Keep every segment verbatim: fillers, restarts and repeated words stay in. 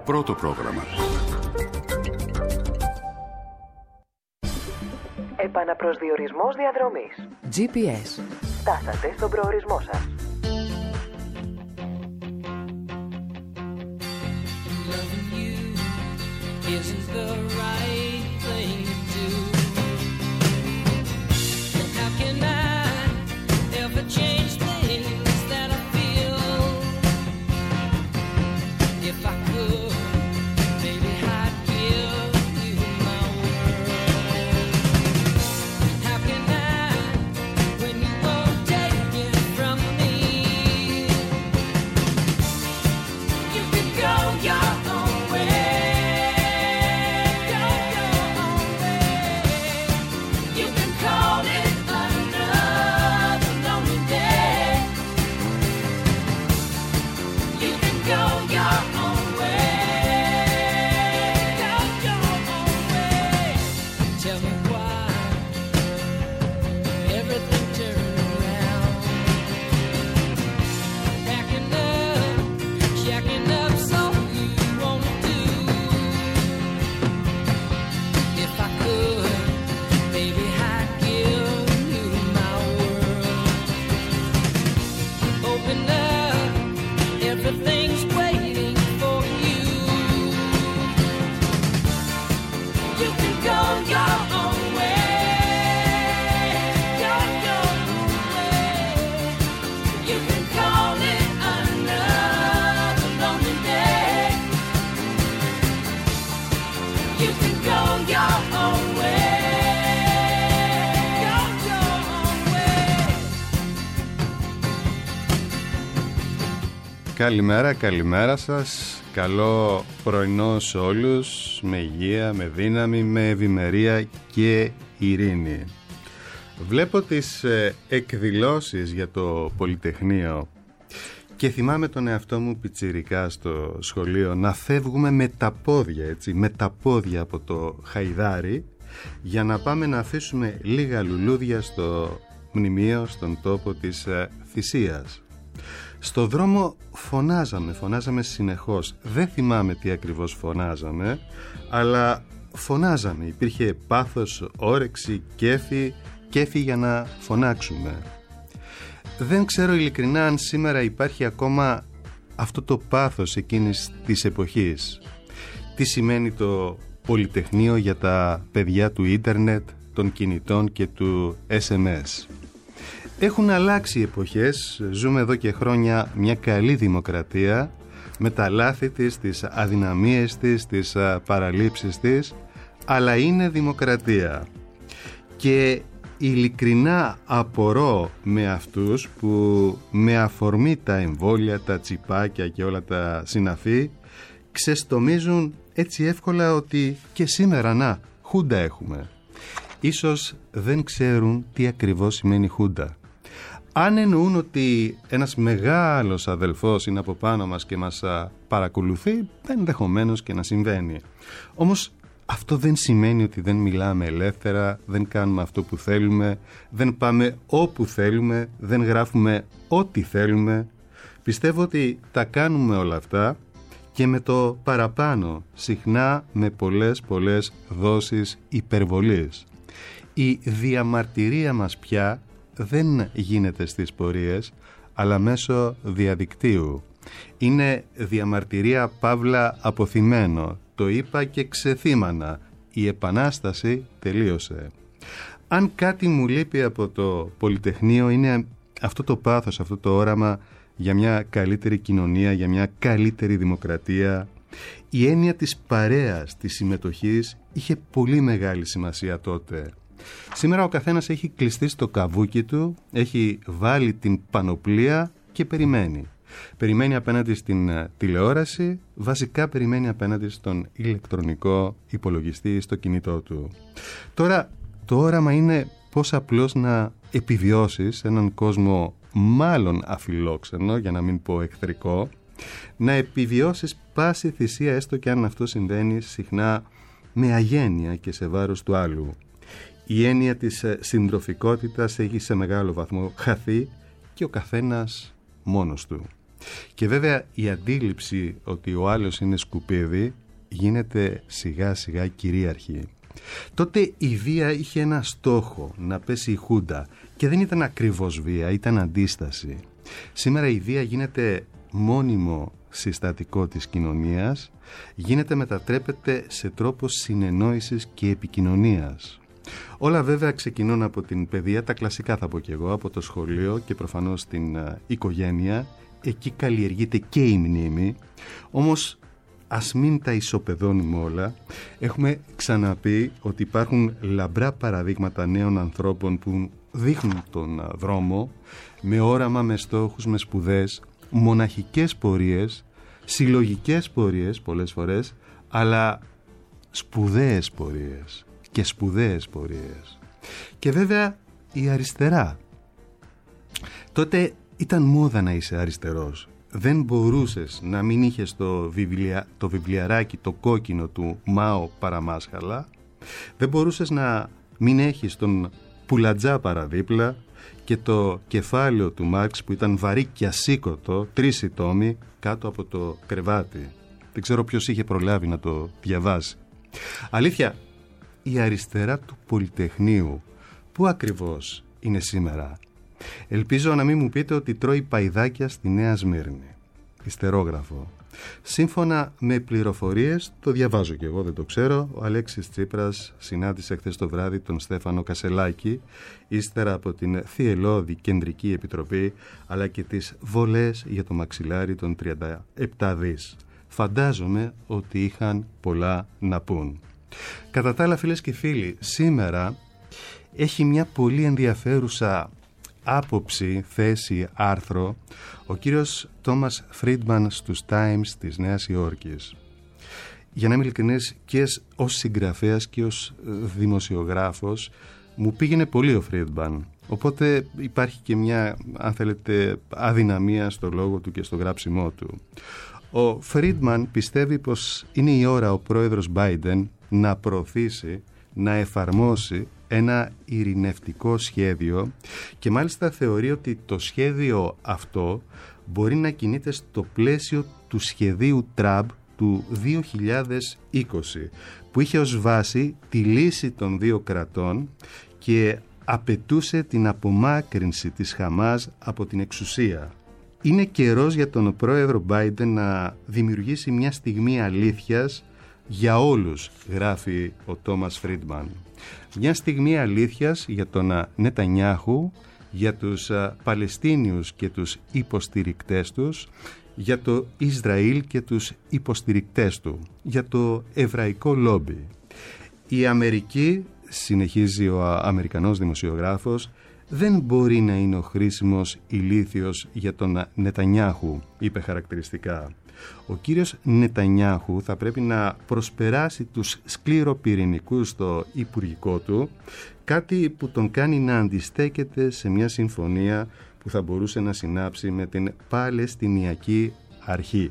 Πρώτο πρόγραμμα. Επαναπροσδιορισμός διαδρομής. τζι πι ες. Φτάσατε στον προορισμό σας. Isn't the right thing to do? And how can I ever change things that I feel? If I could, maybe I'd give you my world. How can I, when you won't take it from me? You can go your own way. Καλημέρα, καλημέρα σας. Καλό πρωινό σε όλους, με υγεία, με δύναμη, με ευημερία και ειρήνη. Βλέπω τις ε, εκδηλώσεις για το Πολυτεχνείο και θυμάμαι τον εαυτό μου πιτσιρικά στο σχολείο να φεύγουμε με τα πόδια, έτσι, με τα πόδια από το Χαϊδάρι για να πάμε να αφήσουμε λίγα λουλούδια στο μνημείο, στον τόπο της ε, θυσίας. Στο δρόμο φωνάζαμε, φωνάζαμε συνεχώς. Δεν θυμάμαι τι ακριβώς φωνάζαμε, αλλά φωνάζαμε. Υπήρχε πάθος, όρεξη, κέφι, κέφι για να φωνάξουμε. Δεν ξέρω ειλικρινά αν σήμερα υπάρχει ακόμα αυτό το πάθος εκείνης της εποχής. Τι σημαίνει το Πολυτεχνείο για τα παιδιά του ίντερνετ, των κινητών και του ες εμ ες. Έχουν αλλάξει οι εποχές, ζούμε εδώ και χρόνια μια καλή δημοκρατία με τα λάθη της, τις αδυναμίες της, τις παραλήψεις της, αλλά είναι δημοκρατία. Και ειλικρινά απορώ με αυτούς που με αφορμή τα εμβόλια, τα τσιπάκια και όλα τα συναφή ξεστομίζουν έτσι εύκολα ότι και σήμερα να, χούντα έχουμε. Ίσως δεν ξέρουν τι ακριβώς σημαίνει χούντα. Αν εννοούν ότι ένας μεγάλος αδελφός είναι από πάνω μας και μας παρακολουθεί, ενδεχομένως και να συμβαίνει. Όμως αυτό δεν σημαίνει ότι δεν μιλάμε ελεύθερα, δεν κάνουμε αυτό που θέλουμε, δεν πάμε όπου θέλουμε, δεν γράφουμε ό,τι θέλουμε. Πιστεύω ότι τα κάνουμε όλα αυτά και με το παραπάνω, συχνά με πολλές πολλές δόσεις υπερβολής. Η διαμαρτυρία μας πια δεν γίνεται στις πορείες, αλλά μέσω διαδικτύου. Είναι διαμαρτυρία παύλα αποθυμένο. Το είπα και ξεθύμανα. Η επανάσταση τελείωσε. Αν κάτι μου λείπει από το Πολυτεχνείο είναι αυτό το πάθος, αυτό το όραμα για μια καλύτερη κοινωνία, για μια καλύτερη δημοκρατία. Η έννοια της παρέας, της συμμετοχής είχε πολύ μεγάλη σημασία τότε. Σήμερα ο καθένας έχει κλειστεί στο καβούκι του, έχει βάλει την πανοπλία και περιμένει. Περιμένει απέναντι στην τηλεόραση, βασικά περιμένει απέναντι στον ηλεκτρονικό υπολογιστή, στο κινητό του. Τώρα το όραμα είναι πώς απλώς να επιβιώσεις έναν κόσμο μάλλον αφιλόξενο, για να μην πω εχθρικό, να επιβιώσεις πάση θυσία, έστω και αν αυτό συμβαίνει συχνά με αγένεια και σε βάρος του άλλου. Η έννοια της συντροφικότητας έχει σε μεγάλο βαθμό χαθεί και ο καθένας μόνος του. Και βέβαια η αντίληψη ότι ο άλλος είναι σκουπίδι γίνεται σιγά σιγά κυρίαρχη. Τότε η βία είχε ένα στόχο, να πέσει η Χούντα, και δεν ήταν ακριβώς βία, ήταν αντίσταση. Σήμερα η βία γίνεται μόνιμο συστατικό της κοινωνίας, γίνεται, μετατρέπεται σε τρόπο συνεννόησης και επικοινωνίας. Όλα βέβαια ξεκινούν από την παιδεία, τα κλασικά θα πω και εγώ, από το σχολείο και προφανώς την uh, οικογένεια. Εκεί καλλιεργείται και η μνήμη, όμως ας μην τα ισοπεδώνουμε όλα. Έχουμε ξαναπεί ότι υπάρχουν λαμπρά παραδείγματα νέων ανθρώπων που δείχνουν τον uh, δρόμο, με όραμα, με στόχους, με σπουδές, μοναχικές πορείες, συλλογικές πορείες πολλές φορές, αλλά σπουδαίες πορείες και σπουδαίες πορείες. Και βέβαια η αριστερά. Τότε ήταν μόδα να είσαι αριστερός. Δεν μπορούσες να μην είχες το, βιβλια... το βιβλιαράκι το κόκκινο του Μάο παραμάσχαλα. Δεν μπορούσες να μην έχεις τον Πουλατζά παραδίπλα και το κεφάλαιο του Μάρξ που ήταν βαρύ και ασήκωτο, τρεις τόμοι, κάτω από το κρεβάτι. Δεν ξέρω ποιος είχε προλάβει να το διαβάσει. Αλήθεια, η αριστερά του Πολυτεχνείου πού ακριβώς είναι σήμερα? Ελπίζω να μην μου πείτε ότι τρώει παϊδάκια στη Νέα Σμύρνη. Ιστερόγραφο. Σύμφωνα με πληροφορίες, το διαβάζω και εγώ, δεν το ξέρω, ο Αλέξης Τσίπρας συνάντησε χθες το βράδυ τον Στέφανο Κασελάκη, ύστερα από την θυελλώδη Κεντρική Επιτροπή, αλλά και τις βολές για το μαξιλάρι των τριάντα επτά δις. Φαντάζομαι ότι είχαν πολλά να πούν. Κατά τα άλλα, φίλες και φίλοι, σήμερα έχει μια πολύ ενδιαφέρουσα άποψη, θέση, άρθρο ο κύριος Τόμας Φρίντμαν στους Times της Νέας Υόρκης. Για να είμαι ειλικρινής, και ως συγγραφέας και ως δημοσιογράφος μου πήγαινε πολύ ο Φρίντμαν, οπότε υπάρχει και μια, αν θέλετε, αδυναμία στο λόγο του και στο γράψιμό του. Ο Φρίντμαν πιστεύει πως είναι η ώρα ο πρόεδρος Biden να προωθήσει, να εφαρμόσει ένα ειρηνευτικό σχέδιο, και μάλιστα θεωρεί ότι το σχέδιο αυτό μπορεί να κινείται στο πλαίσιο του σχεδίου Τραμπ του δύο χιλιάδες είκοσι, που είχε ως βάση τη λύση των δύο κρατών και απαιτούσε την απομάκρυνση της Χαμάς από την εξουσία. Είναι καιρός για τον πρόεδρο Biden να δημιουργήσει μια στιγμή αλήθειας για όλους, γράφει ο Τόμας Φρίντμαν. Μια στιγμή αλήθειας για τον Νετανιάχου, για τους Παλαιστίνιους και τους υποστηρικτές τους, για το Ισραήλ και τους υποστηρικτές του, για το εβραϊκό λόμπι. Η Αμερική, συνεχίζει ο Αμερικανός δημοσιογράφος, δεν μπορεί να είναι ο χρήσιμος ηλίθιος για τον Νετανιάχου, είπε χαρακτηριστικά. Ο κύριος Νετανιάχου θα πρέπει να προσπεράσει τους σκληροπυρηνικούς στο υπουργικό του, κάτι που τον κάνει να αντιστέκεται σε μια συμφωνία που θα μπορούσε να συνάψει με την Παλαιστινιακή Αρχή.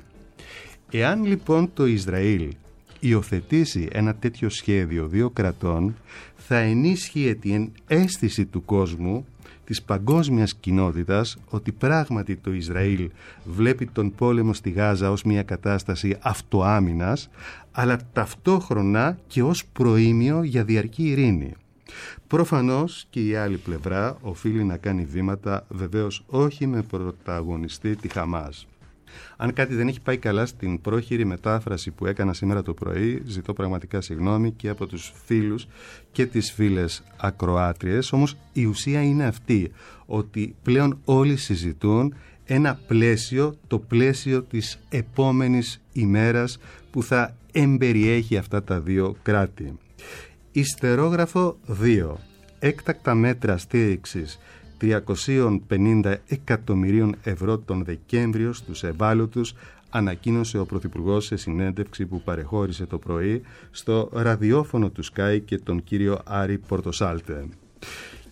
Εάν λοιπόν το Ισραήλ υιοθετήσει ένα τέτοιο σχέδιο δύο κρατών, θα ενίσχυε την αίσθηση του κόσμου, της παγκόσμιας κοινότητας, ότι πράγματι το Ισραήλ βλέπει τον πόλεμο στη Γάζα ως μια κατάσταση αυτοάμυνας, αλλά ταυτόχρονα και ως προήμιο για διαρκή ειρήνη. Προφανώς και η άλλη πλευρά οφείλει να κάνει βήματα, βεβαίως όχι με πρωταγωνιστή τη Χαμάς. Αν κάτι δεν έχει πάει καλά στην πρόχειρη μετάφραση που έκανα σήμερα το πρωί, ζητώ πραγματικά συγγνώμη και από τους φίλους και τις φίλες ακροάτριες, όμως η ουσία είναι αυτή, ότι πλέον όλοι συζητούν ένα πλαίσιο, το πλαίσιο της επόμενης ημέρας που θα εμπεριέχει αυτά τα δύο κράτη. Ιστερόγραφο δύο. Έκτακτα μέτρα στήριξης τριακόσια πενήντα εκατομμυρίων ευρώ τον Δεκέμβριο στους ευάλωτους, ανακοίνωσε ο Πρωθυπουργός σε συνέντευξη που παρεχώρησε το πρωί στο ραδιόφωνο του Sky και τον κύριο Άρη Πορτοσάλτε.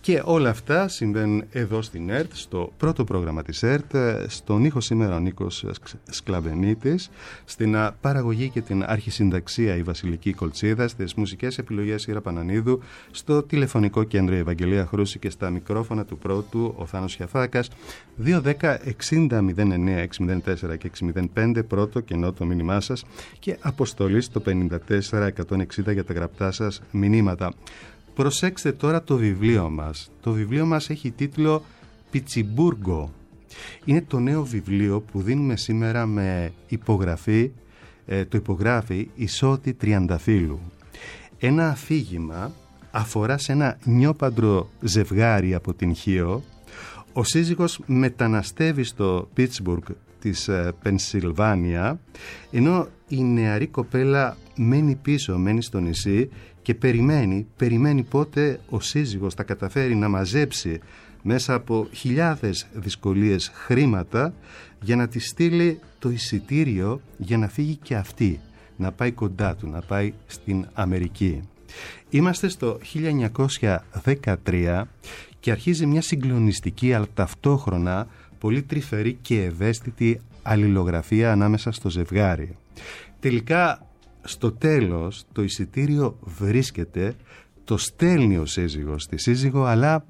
Και όλα αυτά συμβαίνουν εδώ στην ΕΡΤ, στο πρώτο πρόγραμμα της ΕΡΤ. Στον ήχο σήμερα ο Νίκος Σκλαβενίτης, στην παραγωγή και την αρχισυνταξία η Βασιλική Κολτσίδα, στις μουσικές επιλογές η Ήρα Πανανίδου, στο τηλεφωνικό κέντρο η Ευαγγελία Χρούση και στα μικρόφωνα του πρώτου ο Θάνος Χιαθάκας. Δύο δέκα εξήντα μηδέν εννέα εξακόσια τέσσερα και εξακόσια πέντε πρώτο κενό το μήνυμά σας και αποστολή στο πενήντα τέσσερα εκατόν εξήντα για τα γραπτά σας μηνύματα. Προσέξτε τώρα το βιβλίο μας. Το βιβλίο μας έχει τίτλο «Πιτσιμπούργο». Είναι το νέο βιβλίο που δίνουμε σήμερα με υπογραφή, ε, το υπογράφει Ισότη Τριανταφύλου. Ένα αφήγημα αφορά σε ένα νιόπαντρο ζευγάρι από την Χίο. Ο σύζυγος μεταναστεύει στο Πίτσμπουργκ της ε, Πενσιλβάνια, ενώ η νεαρή κοπέλα μένει πίσω, μένει στο νησί και περιμένει, περιμένει πότε ο σύζυγος θα καταφέρει να μαζέψει μέσα από χιλιάδες δυσκολίες χρήματα για να τη στείλει το εισιτήριο για να φύγει και αυτή, να πάει κοντά του, να πάει στην Αμερική. Είμαστε στο χίλια εννιακόσια δεκατρία και αρχίζει μια συγκλονιστική αλλά ταυτόχρονα πολύ τρυφερή και ευαίσθητη αλληλογραφία ανάμεσα στο ζευγάρι. Τελικά, στο τέλος, το εισιτήριο βρίσκεται, το στέλνει ο σύζυγος στη σύζυγο, αλλά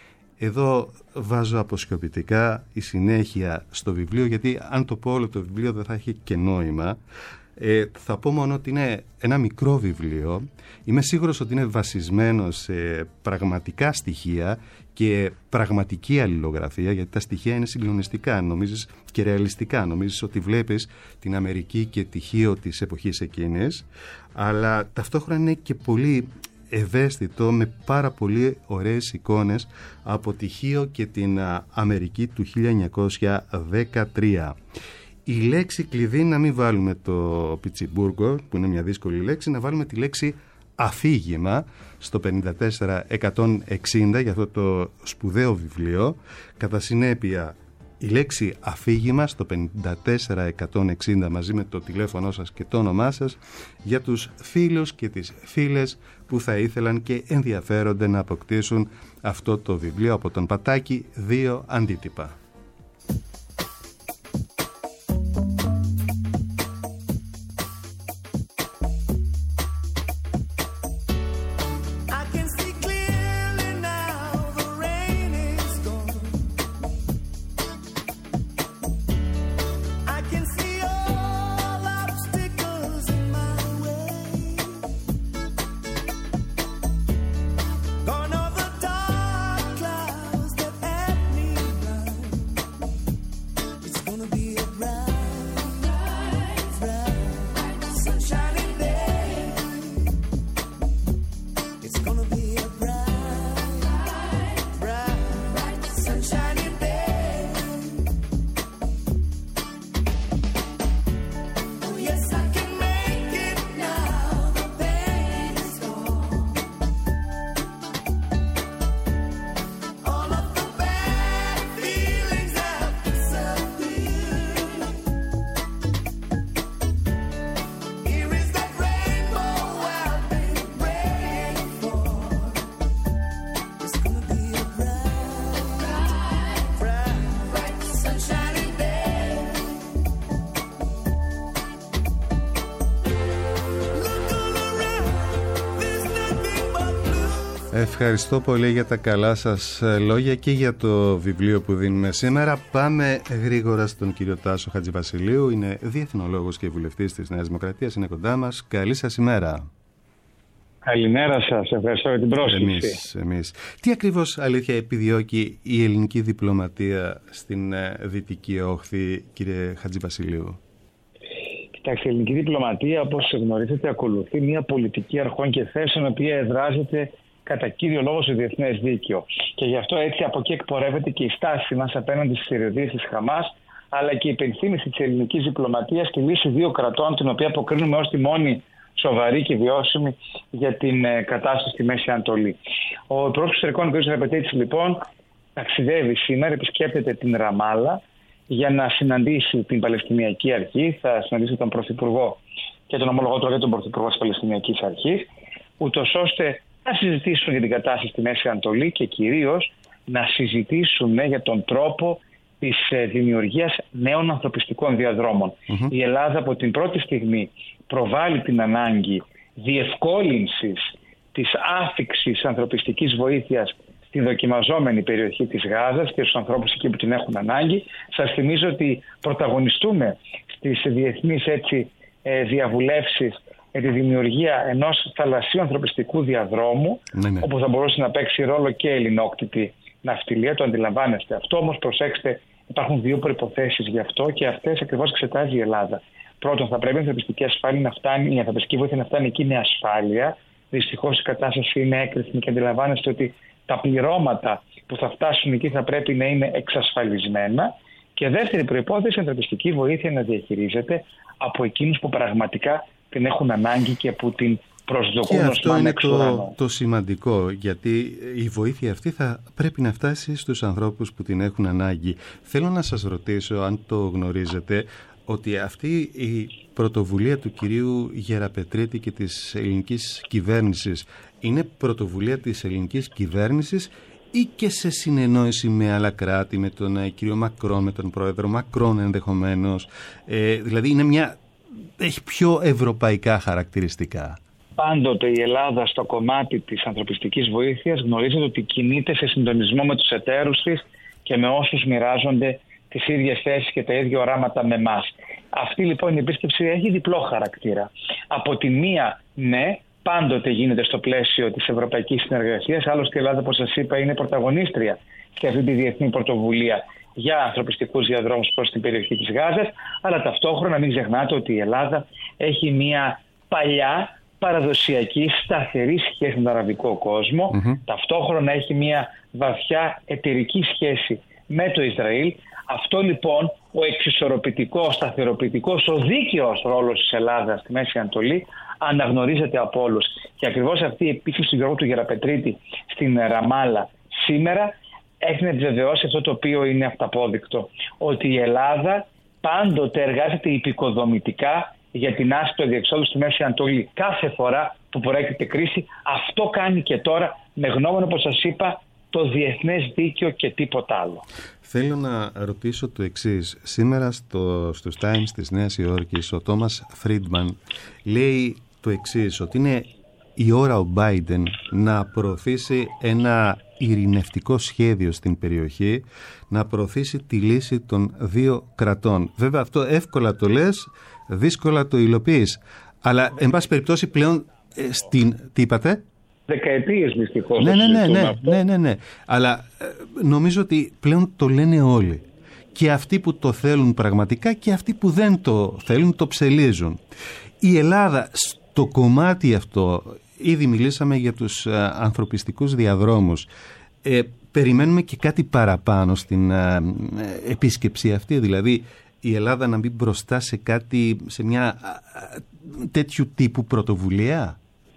εδώ βάζω αποσιωπητικά η συνέχεια στο βιβλίο, γιατί αν το πω όλο το βιβλίο δεν θα έχει και νόημα. Ε, θα πω μόνο ότι είναι ένα μικρό βιβλίο. Είμαι σίγουρος ότι είναι βασισμένο σε πραγματικά στοιχεία και πραγματική αλληλογραφία, γιατί τα στοιχεία είναι συγκλονιστικά, νομίζεις, και ρεαλιστικά. Νομίζεις ότι βλέπεις την Αμερική και τη Χίο της εποχής εκείνης, αλλά ταυτόχρονα είναι και πολύ ευαίσθητο, με πάρα πολύ ωραίες εικόνες από τη Χίο και την Αμερική του χίλια εννιακόσια δεκατρία. Η λέξη κλειδί, να μην βάλουμε το Πιτσιμπούργο, που είναι μια δύσκολη λέξη, να βάλουμε τη λέξη αφήγημα στο πενήντα τέσσερα εκατόν εξήντα για αυτό το σπουδαίο βιβλίο. Κατά συνέπεια, η λέξη αφήγημα στο πενήντα τέσσερα εκατόν εξήντα μαζί με το τηλέφωνο σας και το όνομά σας για τους φίλους και τις φίλες που θα ήθελαν και ενδιαφέρονται να αποκτήσουν αυτό το βιβλίο από τον Πατάκη, δύο αντίτυπα. Ευχαριστώ πολύ για τα καλά σας λόγια και για το βιβλίο που δίνουμε σήμερα. Πάμε γρήγορα στον κύριο Τάσο Χατζηβασιλείου. Είναι διεθνολόγος και βουλευτής της Νέας Δημοκρατίας. Είναι κοντά μας. Καλή σας ημέρα. Καλημέρα σας. Ευχαριστώ για την πρόσκληση. Εμείς, εμείς. Τι ακριβώς, αλήθεια, επιδιώκει η ελληνική διπλωματία στην Δυτική Όχθη, κύριε Χατζηβασιλείου? Κοιτάξτε, η ελληνική διπλωματία, όπως γνωρίζετε, ακολουθεί μια πολιτική αρχών και θέσεων, η οποία εδράζεται κατά κύριο λόγο στο διεθνές δίκαιο. Και γι' αυτό έτσι από εκεί εκπορεύεται και η στάση μας απέναντι στις θηριωδίες της Χαμάς, αλλά και η υπενθύμηση της ελληνικής διπλωματίας και λύση δύο κρατών, την οποία αποκρίνουμε ως τη μόνη σοβαρή και βιώσιμη για την ε, κατάσταση στη Μέση Ανατολή. Ο Υπουργός Εξωτερικών, κ. Ραπετίτης, λοιπόν, ταξιδεύει σήμερα, επισκέπτεται την Ραμάλα για να συναντήσει την Παλαιστινιακή Αρχή, θα συναντήσει τον Πρωθυπουργό και τον ομολογό του για τον Πρωθυπουργό της Παλαιστινιακής Αρχής, ούτως ώστε να συζητήσουν για την κατάσταση στη Μέση Ανατολή και κυρίως να συζητήσουν για τον τρόπο της δημιουργίας νέων ανθρωπιστικών διαδρόμων. Mm-hmm. Η Ελλάδα από την πρώτη στιγμή προβάλλει την ανάγκη διευκόλυνσης της άφιξης ανθρωπιστικής βοήθειας στη δοκιμαζόμενη περιοχή της Γάζας και στους ανθρώπους εκεί που την έχουν ανάγκη. Σας θυμίζω ότι πρωταγωνιστούμε στις διεθνείς έτσι, διαβουλεύσεις για τη δημιουργία ενός θαλασσίου ανθρωπιστικού διαδρόμου, ναι, ναι. όπου θα μπορούσε να παίξει ρόλο και ελληνόκτητη ναυτιλία, το αντιλαμβάνεστε αυτό. Όμως προσέξτε, υπάρχουν δύο προϋποθέσεις γι' αυτό και αυτές ακριβώς εξετάζει η Ελλάδα. Πρώτον, θα πρέπει η ανθρωπιστική ασφάλεια να φτάνει, η ανθρωπιστική βοήθεια να φτάνει εκεί με ασφάλεια. Δυστυχώς η κατάσταση είναι έκρηθμη και αντιλαμβάνεστε ότι τα πληρώματα που θα φτάσουν εκεί θα πρέπει να είναι εξασφαλισμένα. Και δεύτερη προϋπόθεση, η ανθρωπιστική βοήθεια να διαχειρίζεται από εκείνους που πραγματικά την έχουν ανάγκη και που την προσδοκούν. Και αυτό είναι το, το σημαντικό, γιατί η βοήθεια αυτή θα πρέπει να φτάσει στους ανθρώπους που την έχουν ανάγκη. Θέλω να σας ρωτήσω, αν το γνωρίζετε, ότι αυτή η πρωτοβουλία του κυρίου Γεραπετρίτη και της ελληνικής κυβέρνησης είναι πρωτοβουλία της ελληνικής κυβέρνησης ή και σε συνεννόηση με άλλα κράτη, με τον ε, κύριο Μακρόν, με τον πρόεδρο Μακρόν ενδεχομένως, ε, δηλαδή είναι μια, έχει πιο ευρωπαϊκά χαρακτηριστικά? Πάντοτε η Ελλάδα στο κομμάτι της ανθρωπιστικής βοήθειας γνωρίζετε ότι κινείται σε συντονισμό με τους εταίρους της και με όσους μοιράζονται τις ίδιες θέσεις και τα ίδια οράματα με εμάς. Αυτή λοιπόν η επίσκεψη έχει διπλό χαρακτήρα. Από τη μία, ναι, πάντοτε γίνεται στο πλαίσιο της ευρωπαϊκής συνεργασίας. Άλλωστε η Ελλάδα, όπως σας είπα, είναι πρωταγωνίστρια σε αυτή τη διεθνή πρωτοβουλία για ανθρωπιστικούς διαδρόμους προς την περιοχή της Γάζας. Αλλά ταυτόχρονα μην ξεχνάτε ότι η Ελλάδα έχει μια παλιά παραδοσιακή σταθερή σχέση με τον αραβικό κόσμο. Mm-hmm. Ταυτόχρονα έχει μια βαθιά εταιρική σχέση με το Ισραήλ. Αυτό λοιπόν ο εξισορροπητικός, σταθεροποιητικός, ο δίκαιος ρόλος της Ελλάδας στη Μέση Ανατολή αναγνωρίζεται από όλους. Και ακριβώς αυτή η επίσκεψη του Γιώργου του Γεραπετρίτη στην Ραμάλα σήμερα έχει να επιβεβαιώσει αυτό το οποίο είναι αυταπόδεικτο. Ότι η Ελλάδα πάντοτε εργάζεται υπηκοδομητικά για την άσπρη διεξόδου στη Μέση Ανατολή. Κάθε φορά που προέρχεται κρίση, αυτό κάνει και τώρα, με γνώμονα, όπως σας είπα, το διεθνές δίκαιο και τίποτα άλλο. Θέλω να ρωτήσω το εξής. Σήμερα στο, στους Times της Νέας Υόρκης ο Τόμας Φρίντμαν λέει το εξής, ότι είναι η ώρα ο Μπάιντεν να προωθήσει ένα ειρηνευτικό σχέδιο στην περιοχή, να προωθήσει τη λύση των δύο κρατών. Βέβαια αυτό εύκολα το λες, δύσκολα το υλοποιείς. Αλλά εν πάση περιπτώσει πλέον ε, στην... Τι είπατε? Δεκαετίες δυστυχώς. Ναι, ναι, ναι, ναι, ναι, ναι, ναι. Αλλά ε, νομίζω ότι πλέον το λένε όλοι. Και αυτοί που το θέλουν πραγματικά και αυτοί που δεν το θέλουν το ψελίζουν. Η Ελλάδα στο κομμάτι αυτό, ήδη μιλήσαμε για τους ε, ανθρωπιστικούς διαδρόμους. Ε, περιμένουμε και κάτι παραπάνω στην ε, ε, επίσκεψη αυτή, δηλαδή η Ελλάδα να μπει μπροστά σε κάτι, σε μια ε, τέτοιου τύπου πρωτοβουλία.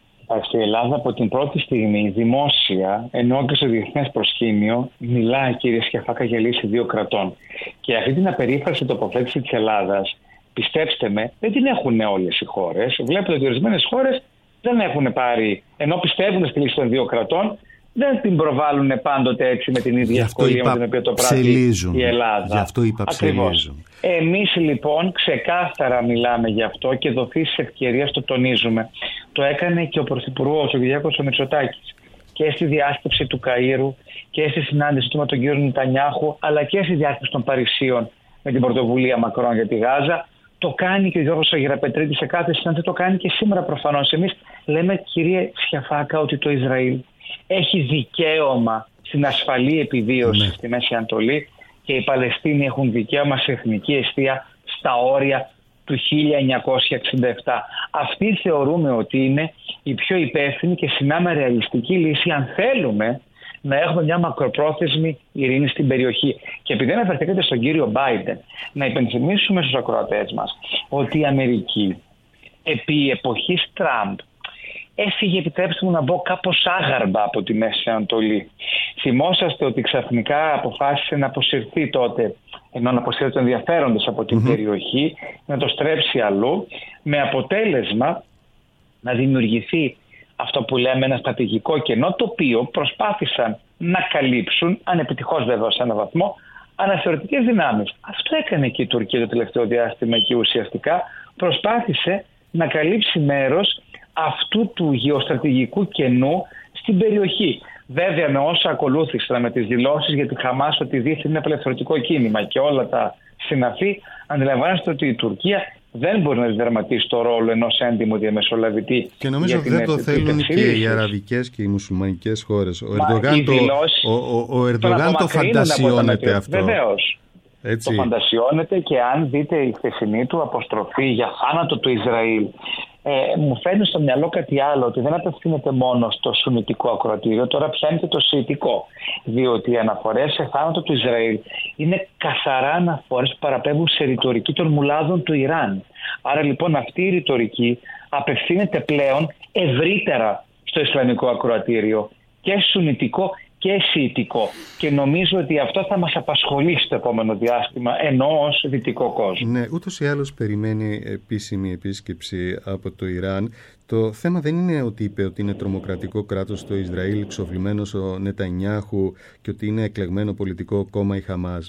Η Ελλάδα από την πρώτη στιγμή δημόσια, ενώ και στο διεθνές προσκήνιο, μιλάει, κύριε Σκιαφάκα, για λύση δύο κρατών. Και αυτή την απερίφραστη τοποθέτηση της Ελλάδας, πιστέψτε με, δεν την έχουν όλες οι χώρες. Βλέπετε ότι ορισμένες χώρες δεν έχουν πάρει, ενώ πιστεύουν στη λύση των δύο κρατών, δεν την προβάλλουν πάντοτε έτσι με την ίδια ευκολία με την οποία το πράττει η Ελλάδα. Γι' αυτό είπα ψελίζουν. Εμείς λοιπόν ξεκάθαρα μιλάμε γι' αυτό και δοθείς ευκαιρίας το τονίζουμε. Το έκανε και ο Πρωθυπουργός, ο Κυριάκος Μητσοτάκης, και στη διάσκεψη του Καΐρου και στη συνάντηση του με τον κύριο Νετανιάχου, αλλά και στη διάσκεψη των Παρισίων με την πρωτοβουλία Μακρόν για τη Γάζα. Το κάνει και ο Γιώργος Γεραπετρίτη σε κάθε συνάντηση, το κάνει και σήμερα προφανώς. Εμείς λέμε, κύριε Σκιαφάκα, ότι το Ισραήλ έχει δικαίωμα στην ασφαλή επιβίωση ναι. στη Μέση Ανατολή και οι Παλαιστίνοι έχουν δικαίωμα σε εθνική εστία στα όρια του χίλια εννιακόσια εξήντα επτά. Αυτή θεωρούμε ότι είναι η πιο υπεύθυνη και συνάμα ρεαλιστική λύση αν θέλουμε να έχουμε μια μακροπρόθεσμη ειρήνη στην περιοχή. Και επειδή αναφερθήκατε στον κύριο Μπάιντεν, να υπενθυμίσουμε στους ακροατές μας ότι η Αμερική επί εποχής Τραμπ έφυγε, επιτρέψτε μου να μπω, κάπως άγαρμπα από τη Μέση Ανατολή. Θυμόσαστε ότι ξαφνικά αποφάσισε να αποσυρθεί τότε, ενώ να αποσύρει τον ενδιαφέροντος από την mm-hmm. περιοχή, να το στρέψει αλλού, με αποτέλεσμα να δημιουργηθεί αυτό που λέμε ένα στρατηγικό κενό, το οποίο προσπάθησαν να καλύψουν, ανεπιτυχώς βέβαια σε έναν βαθμό, αναθεωρητικές δυνάμεις. Αυτό έκανε και η Τουρκία το τελευταίο διάστημα και ουσιαστικά προσπάθησε να καλύψει μέρος αυτού του γεωστρατηγικού κενού στην περιοχή. Βέβαια με όσα ακολούθησαν, με τις δηλώσεις για τη Χαμάς ότι δείχνει ένα απελευθερωτικό κίνημα και όλα τα συναφή, αντιλαμβάνεστε ότι η Τουρκία δεν μπορεί να διδραματίσει το ρόλο ενός έντιμου διαμεσολαβητή. Και νομίζω ότι δεν το θέλουν και οι αραβικές και οι μουσουλμανικές χώρες. Ο Ερντογάν το, ο, ο, ο Ερντογάν το φαντασιώνεται αυτό. Βεβαίως. Έτσι. Το φαντασιώνεται και αν δείτε η χθεσινή του αποστροφή για θάνατο του Ισραήλ, ε, μου φέρνει στο μυαλό κάτι άλλο, ότι δεν απευθύνεται μόνο στο σουνιτικό ακροατήριο, τώρα πιάνει και το σιητικό. Διότι οι αναφορές σε θάνατο του Ισραήλ είναι καθαρά αναφορές που παραπέμπουν σε ρητορική των μουλάδων του Ιράν. Άρα λοιπόν αυτή η ρητορική απευθύνεται πλέον ευρύτερα στο Ισλαμικό ακροατήριο, και σουνιτικό και σιητικό. Και νομίζω ότι αυτό θα μας απασχολήσει στο επόμενο διάστημα, ενώ ως δυτικό κόσμο. Ναι, ούτως ή άλλως περιμένει επίσημη επίσκεψη από το Ιράν. Το θέμα δεν είναι ότι είπε ότι είναι τρομοκρατικό κράτος το Ισραήλ, εξοφλημένος ο Νετανιάχου και ότι είναι εκλεγμένο πολιτικό κόμμα η Χαμάς.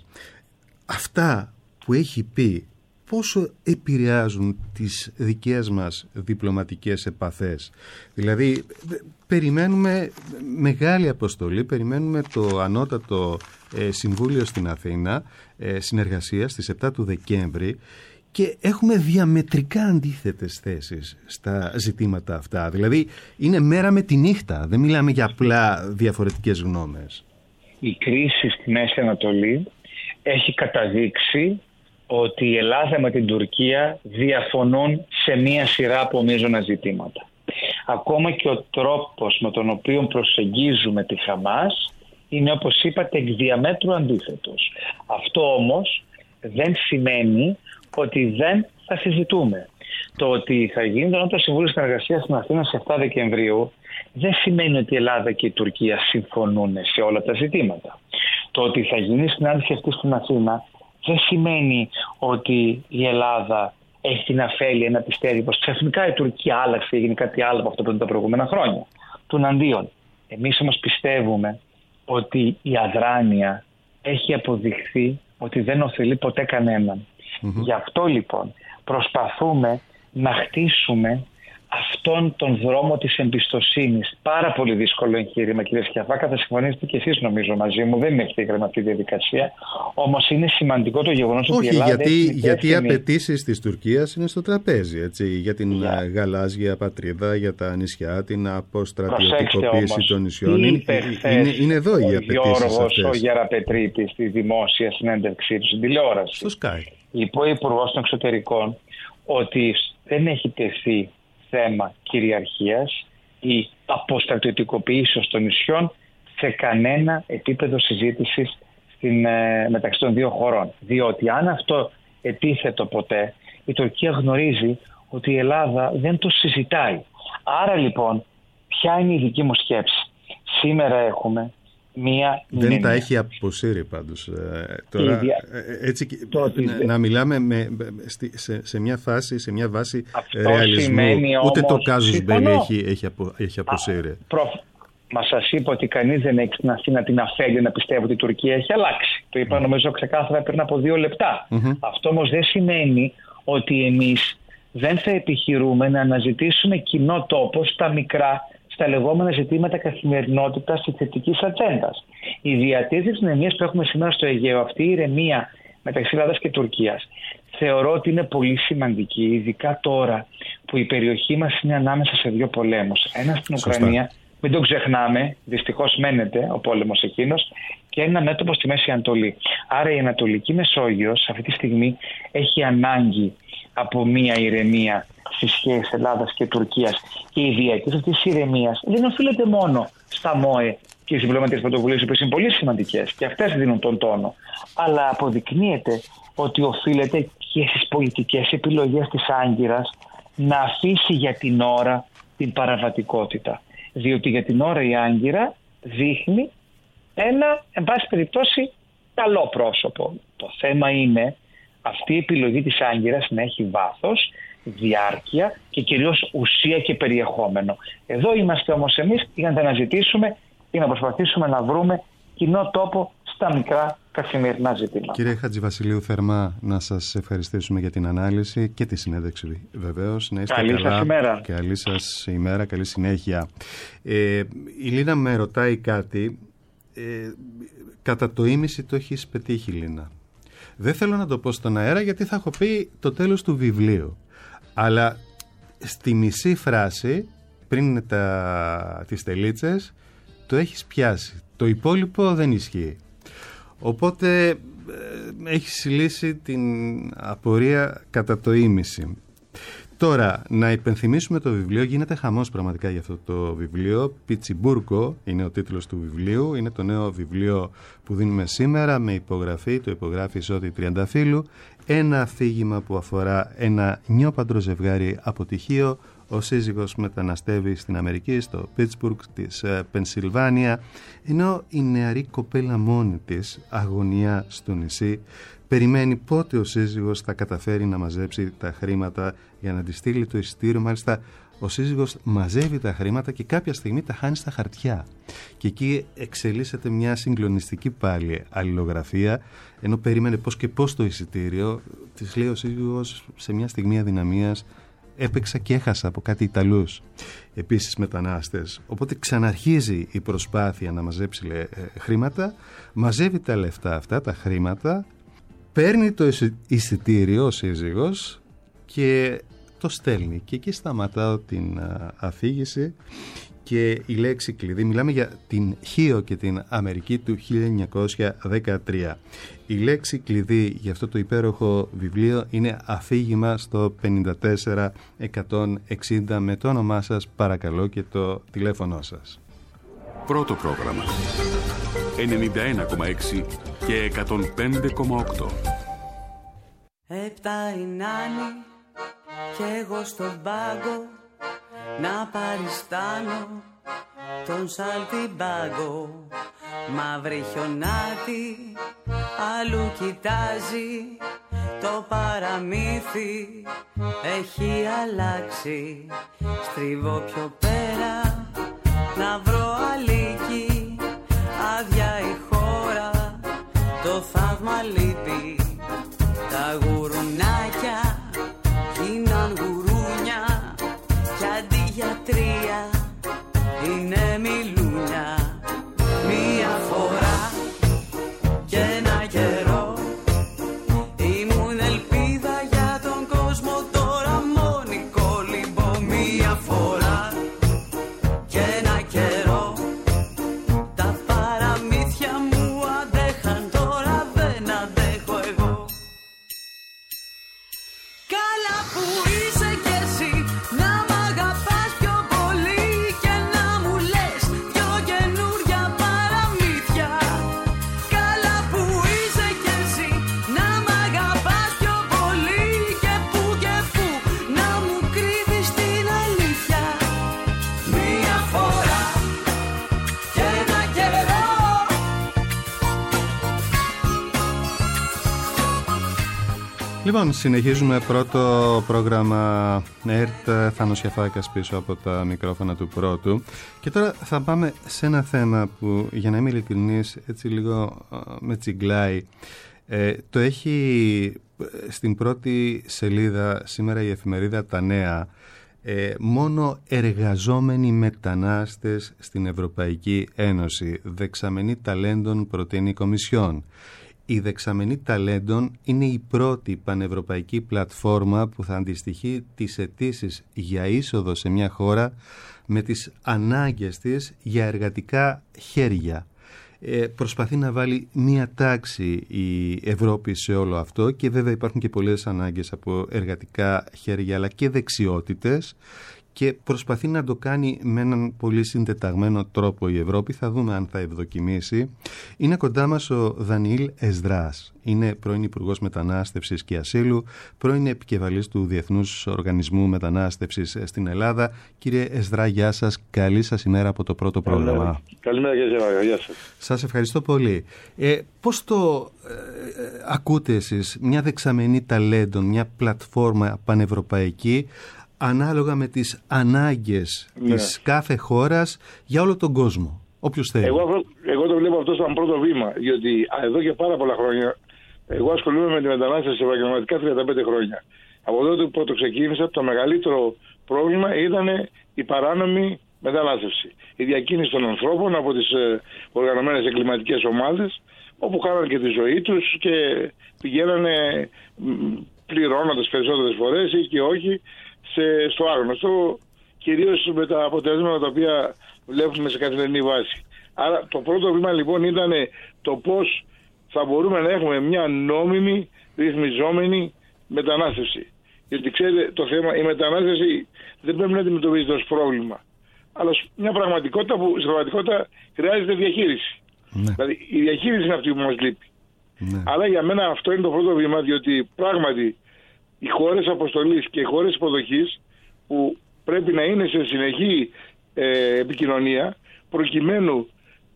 Αυτά που έχει πει πόσο επηρεάζουν τις δικές μας διπλωματικές επαφές. Δηλαδή, περιμένουμε μεγάλη αποστολή, περιμένουμε το ανώτατο ε, Συμβούλιο στην Αθήνα, ε, συνεργασία στις επτά του Δεκέμβρη, και έχουμε διαμετρικά αντίθετες θέσεις στα ζητήματα αυτά. Δηλαδή, είναι μέρα με τη νύχτα, δεν μιλάμε για απλά διαφορετικές γνώμες. Η κρίση στη Μέση Ανατολή έχει καταδείξει ότι η Ελλάδα με την Τουρκία διαφωνούν σε μία σειρά από μείζωνα ζητήματα. Ακόμα και ο τρόπος με τον οποίο προσεγγίζουμε τη Χαμάς είναι, όπως είπατε, εκ διαμέτρου αντίθετος. Αυτό όμως δεν σημαίνει ότι δεν θα συζητούμε. Το ότι θα γίνει το Νότο Συμβούλιο Συνεργασίας στην Αθήνα στις επτά Δεκεμβρίου δεν σημαίνει ότι η Ελλάδα και η Τουρκία συμφωνούν σε όλα τα ζητήματα. Το ότι θα γίνει η συνάντηση αυτή στην Αθήνα δεν σημαίνει ότι η Ελλάδα έχει την αφέλεια να πιστεύει πως ξαφνικά η Τουρκία άλλαξε, έγινε κάτι άλλο από αυτό που ήταν τα προηγούμενα χρόνια. Τουναντίον, εμείς όμως πιστεύουμε ότι η αδράνεια έχει αποδειχθεί ότι δεν ωφελεί ποτέ κανέναν. Mm-hmm. Γι' αυτό λοιπόν προσπαθούμε να χτίσουμε αυτόν τον δρόμο της εμπιστοσύνης. Πάρα πολύ δύσκολο εγχείρημα, κύριε Σκιαφάκα, θα συμφωνήσετε και εσείς νομίζω μαζί μου, δεν είναι ευθύγραμμα αυτή η διαδικασία. Όμως είναι σημαντικό το γεγονός ότι η Ελλάδα. Όχι, γιατί, γιατί οι απαιτήσεις της Τουρκίας είναι στο τραπέζι. Έτσι, για την yeah. γαλάζια πατρίδα, για τα νησιά, την αποστρατιωτικοποίηση των νησιών. Είναι, είναι, είναι εδώ οι απαιτήσεις αυτές. Ο Γεραπετρίτης στη δημόσια συνέντευξή του στην τηλεόραση. Στο Sky. Είπε ο Υπουργός των Εξωτερικών ότι δεν έχει τεθεί θέμα κυριαρχίας ή αποστρατιωτικοποίησης των νησιών σε κανένα επίπεδο συζήτησης στην, ε, μεταξύ των δύο χωρών. Διότι αν αυτό ετίθετο ποτέ, η Τουρκία γνωρίζει ότι η Ελλάδα δεν το συζητάει. Άρα λοιπόν, ποια είναι η δική μου σκέψη? Σήμερα έχουμε μία... Δεν μία, τα μία. έχει αποσύρει πάντως. Ε, τώρα, Ίδια. έτσι, Τότε, να, να μιλάμε με, σε, σε μια φάση, σε μια βάση αυτό ρεαλισμού. Ούτε όμως, το κάζους μπέλι έχει, έχει, απο, έχει αποσύρει. Α, προ... Μα σας είπα ότι κανείς δεν έχει στην Αθήνα την αφέλεια να πιστεύει ότι η Τουρκία έχει αλλάξει. Το είπα mm. νομίζω ξεκάθαρα πριν από δύο λεπτά. Mm-hmm. Αυτό όμως δεν σημαίνει ότι εμείς δεν θα επιχειρούμε να αναζητήσουμε κοινό τόπο στα μικρά, στα λεγόμενα ζητήματα καθημερινότητας της θετικής ατζέντας. Η διατήρηση της ηρεμίας που έχουμε σήμερα στο Αιγαίο, αυτή η ηρεμία μεταξύ Ελλάδας και Τουρκίας, θεωρώ ότι είναι πολύ σημαντική, ειδικά τώρα που η περιοχή μας είναι ανάμεσα σε δύο πολέμους. Ένα στην Ουκρανία, μην το ξεχνάμε, δυστυχώς μένεται ο πόλεμος εκείνος, και ένα μέτωπο στη Μέση Ανατολή. Άρα η Ανατολική Μεσόγειος αυτή τη στιγμή έχει ανάγκη από μία ηρεμία στις σχέσεις Ελλάδας και Τουρκίας. Και η διατήρηση αυτής της ηρεμίας δεν οφείλεται μόνο στα ΜΟΕ και στις διπλωματικές πρωτοβουλίες, που είναι πολύ σημαντικές και αυτές δίνουν τον τόνο, αλλά αποδεικνύεται ότι οφείλεται και στις πολιτικές επιλογές της Άγκυρας να αφήσει για την ώρα την παραβατικότητα. Διότι για την ώρα η Άγκυρα δείχνει ένα, εν πάση περιπτώσει, καλό πρόσωπο. Το θέμα είναι αυτή η επιλογή της Άγκυρας να έχει βάθος, διάρκεια και κυρίως ουσία και περιεχόμενο. Εδώ είμαστε όμως εμείς για να τα αναζητήσουμε και να προσπαθήσουμε να βρούμε κοινό τόπο στα μικρά καθημερινά ζητήματα. Κύριε Χατζηβασιλείου, θερμά να σας ευχαριστήσουμε για την ανάλυση και τη συνέντευξη βεβαίως. Να είστε καλή καλά. Σας ημέρα. Καλή σας ημέρα, καλή συνέχεια. Ε, η Λίνα με ρωτάει κάτι. Ε, κατά το ίμιση το έχεις πετύχει, Λίνα. Δεν θέλω να το πω στον αέρα γιατί θα έχω πει το τέλος του βιβλίου. Αλλά στη μισή φράση, πριν τα, τις τελίτσες, το έχεις πιάσει. Το υπόλοιπο δεν ισχύει. Οπότε ε, έχεις λύσει την απορία κατά το ίμιση. Τώρα, να υπενθυμίσουμε το βιβλίο. Γίνεται χαμός πραγματικά για αυτό το βιβλίο. Πιτσιμπούρκο είναι ο τίτλος του βιβλίου. Είναι το νέο βιβλίο που δίνουμε σήμερα με υπογραφή. Το υπογράφει Ζώτη Τριανταφύλου. Ένα αφήγημα που αφορά ένα νιόπαντρο ζευγάρι αποτυχίο. Ο σύζυγος μεταναστεύει στην Αμερική, στο Πίτσμπουργκ της Πενσιλβάνια, ενώ η νεαρή κοπέλα μόνη της αγωνιά στο νησί περιμένει πότε ο σύζυγος θα καταφέρει να μαζέψει τα χρήματα για να της στείλει το εισιτήριο. Μάλιστα ο σύζυγος μαζεύει τα χρήματα και κάποια στιγμή τα χάνει στα χαρτιά. Και εκεί εξελίσσεται μια συγκλονιστική πάλι αλληλογραφία, ενώ περίμενε πώς και πώς το εισιτήριο. Της λέει ο σύζυγος σε μια στιγμή αδυναμίας: έπαιξα και έχασα από κάτι Ιταλούς, επίσης μετανάστες. Οπότε ξαναρχίζει η προσπάθεια να μαζέψει λέ, χρήματα, μαζεύει τα λεφτά αυτά, τα χρήματα, παίρνει το εισιτήριο ο σύζυγος και το στέλνει. Και εκεί σταματάω την α, αφήγηση και η λέξη κλειδί, μιλάμε για την Χίο και την Αμερική του χίλια εννιακόσια δεκατρία. Η λέξη κλειδί για αυτό το υπέροχο βιβλίο είναι αφήγημα στο πενήντα τέσσερα εκατόν εξήντα, με το όνομά σας παρακαλώ και το τηλέφωνό σας. Πρώτο πρόγραμμα ενενήντα ένα κόμμα έξι και εκατόν πέντε κόμμα οκτώ. Επτά η Νάνη κι εγώ στον πάγκο να παριστάνω τον σαλτιμπάγκο. Μαύρη χιονάτη αλλού κοιτάζει, το παραμύθι έχει αλλάξει. Στρίβω πιο πέρα να βρω αλίκη, άδεια η χώρα, το θαύμα λείπει. Τα γουρουνάκια γίναν γουρούνια κι αντί για τρία είναι μιλούνια. Μία φορά και ένα καιρό ήμουν ελπίδα για τον κόσμο, τώρα μόνη κολυμπώ. Μία φορά και ένα καιρό τα παραμύθια μου αντέχαν, τώρα δεν αντέχω εγώ. Καλά που είσαι κι εσύ να μ' αγαπάς πιο πολύ και να μου λες δυο καινούρια παραμύθια. Καλά που είσαι κι εσύ να μ' αγαπάς πιο πολύ και που και που να μου κρύβεις την αλήθεια. Μία φορά και ένα καιρό. Λοιπόν, συνεχίζουμε πρώτο πρόγραμμα ΕΡΤ, Θάνος Γιαφάκας πίσω από τα μικρόφωνα του πρώτου. Και τώρα θα πάμε σε ένα θέμα που, για να είμαι ειλικρινής, έτσι λίγο με τσιγκλάει. Ε, το έχει στην πρώτη σελίδα σήμερα η εφημερίδα Τα Νέα. Ε, μόνο εργαζόμενοι μετανάστες στην Ευρωπαϊκή Ένωση. Δεξαμενή ταλέντων προτείνει η Κομισιόν. Η Δεξαμενή Ταλέντων είναι η πρώτη πανευρωπαϊκή πλατφόρμα που θα αντιστοιχεί τις αιτήσεις για είσοδο σε μια χώρα με τις ανάγκες της για εργατικά χέρια. Ε, προσπαθεί να βάλει μία τάξη η Ευρώπη σε όλο αυτό και βέβαια υπάρχουν και πολλές ανάγκες από εργατικά χέρια αλλά και δεξιότητες και προσπαθεί να το κάνει με έναν πολύ συντεταγμένο τρόπο η Ευρώπη. Θα δούμε αν θα ευδοκιμήσει. Είναι κοντά μας ο Δανιήλ Εσδράς. Είναι πρώην Υπουργός Μετανάστευσης και Ασύλου, πρώην επικεφαλής του Διεθνούς Οργανισμού Μετανάστευσης στην Ελλάδα. Κύριε Εσδρά, γεια σας. Καλή σας ημέρα από το πρώτο πρόγραμμα. Καλημέρα κύριε Ζεβάγια, γεια σας. Σας ευχαριστώ πολύ. Ε, πώς το ε, ακούτε εσείς, μια δεξαμενή ταλέντων, μια πλατφόρμα πανευρωπαϊκή, ανάλογα με τις ανάγκες ναι. της κάθε χώρας για όλο τον κόσμο, όποιος θέλει. Εγώ, εγώ το βλέπω αυτό σαν πρώτο βήμα, διότι εδώ και πάρα πολλά χρόνια, εγώ ασχολούμαι με τη μετανάστευση επαγγελματικά τριάντα πέντε χρόνια. Από τότε που το ξεκίνησα, το μεγαλύτερο πρόβλημα ήταν η παράνομη μετανάστευση. Η διακίνηση των ανθρώπων από τις ε, οργανωμένες εγκληματικές ομάδες, όπου χάνανε και τη ζωή τους και πηγαίνανε πληρώνοντας περισσότερες φορές ή και όχι σε, στο άγνωστο, κυρίως με τα αποτελέσματα τα οποία βλέπουμε σε καθημερινή βάση. Άρα το πρώτο βήμα λοιπόν ήταν το πώς θα μπορούμε να έχουμε μια νόμιμη, ρυθμιζόμενη μετανάστευση. Γιατί ξέρετε το θέμα, η μετανάστευση δεν πρέπει να αντιμετωπίζεται ως πρόβλημα, αλλά μια πραγματικότητα που στην πραγματικότητα χρειάζεται διαχείριση. Ναι. Δηλαδή η διαχείριση είναι αυτή που μας λείπει. Ναι. Αλλά για μένα αυτό είναι το πρώτο βήμα, διότι πράγματι οι χώρες αποστολής και οι χώρες υποδοχής που πρέπει να είναι σε συνεχή ε, επικοινωνία, προκειμένου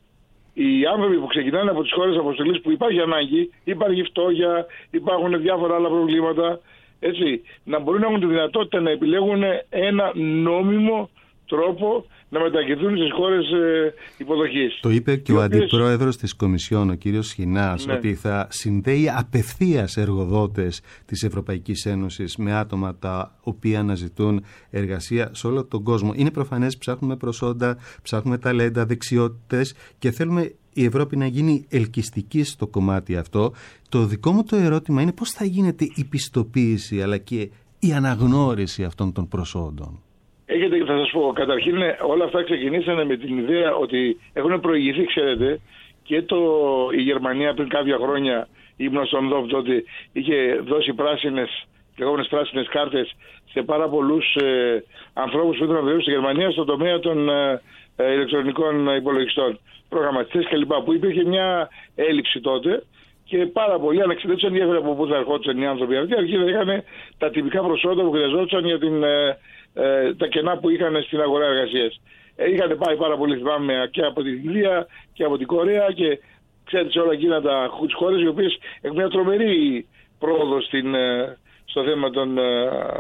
οι άνθρωποι που ξεκινάνε από τις χώρες αποστολής που υπάρχει ανάγκη, υπάρχει φτώχεια, υπάρχουν διάφορα άλλα προβλήματα, έτσι, να μπορούν να έχουν τη δυνατότητα να επιλέγουν ένα νόμιμο τρόπο να μετακινηθούν στις χώρες ε, υποδοχής. Το είπε και, και ο οποίες... αντιπρόεδρος της Κομισιόν, ο κύριος Σχοινάς, ναι. ότι θα συνδέει απευθείας εργοδότες της Ευρωπαϊκής Ένωσης με άτομα τα οποία αναζητούν εργασία σε όλο τον κόσμο. Είναι προφανές, ψάχνουμε προσόντα, ψάχνουμε ταλέντα, δεξιότητες και θέλουμε η Ευρώπη να γίνει ελκυστική στο κομμάτι αυτό. Το δικό μου το ερώτημα είναι πώς θα γίνεται η πιστοποίηση αλλά και η αναγνώριση αυτών των προσόντων. Έχετε, θα σας πω, καταρχήν όλα αυτά ξεκινήσανε με την ιδέα ότι έχουν προηγηθεί, ξέρετε, και το, η Γερμανία πριν κάποια χρόνια, ήμουν στον ΔΟΒ τότε, είχε δώσει πράσινες, λεγόμενες πράσινες κάρτες σε πάρα πολλούς ε, ανθρώπους που ήθελαν να δουλεύουν στη Γερμανία στον τομέα των ε, ε, ηλεκτρονικών υπολογιστών, προγραμματιστές κλπ. Που υπήρχε μια έλλειψη τότε και πάρα πολλοί ανεξαρτήτως ενδιαφέρον από πού θα ερχόντουσαν οι άνθρωποι αυτοί, αρκεί να είχαν τα τυπικά προσόντα που χρειαζόταν για την. Ε, Ε, τα κενά που είχαν στην αγορά εργασίας. Ε, είχαν πάει πάρα πολύ, θυμάμαι, και από την Ινδία και από την Κορέα και ξέρετε σε όλα εκείνα τα χώρες οι οποίες έχουν μια τρομερή πρόοδο στην, ε, στο θέμα των, ε,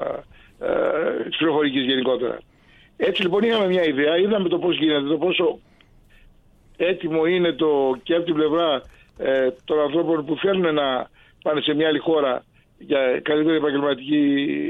ε, της πληροφορικής γενικότερα. Έτσι λοιπόν είχαμε μια ιδέα, είδαμε το πώς γίνεται, το πόσο έτοιμο είναι το και από την πλευρά ε, των ανθρώπων που θέλουν να πάνε σε μια άλλη χώρα για καλύτερη επαγγελματική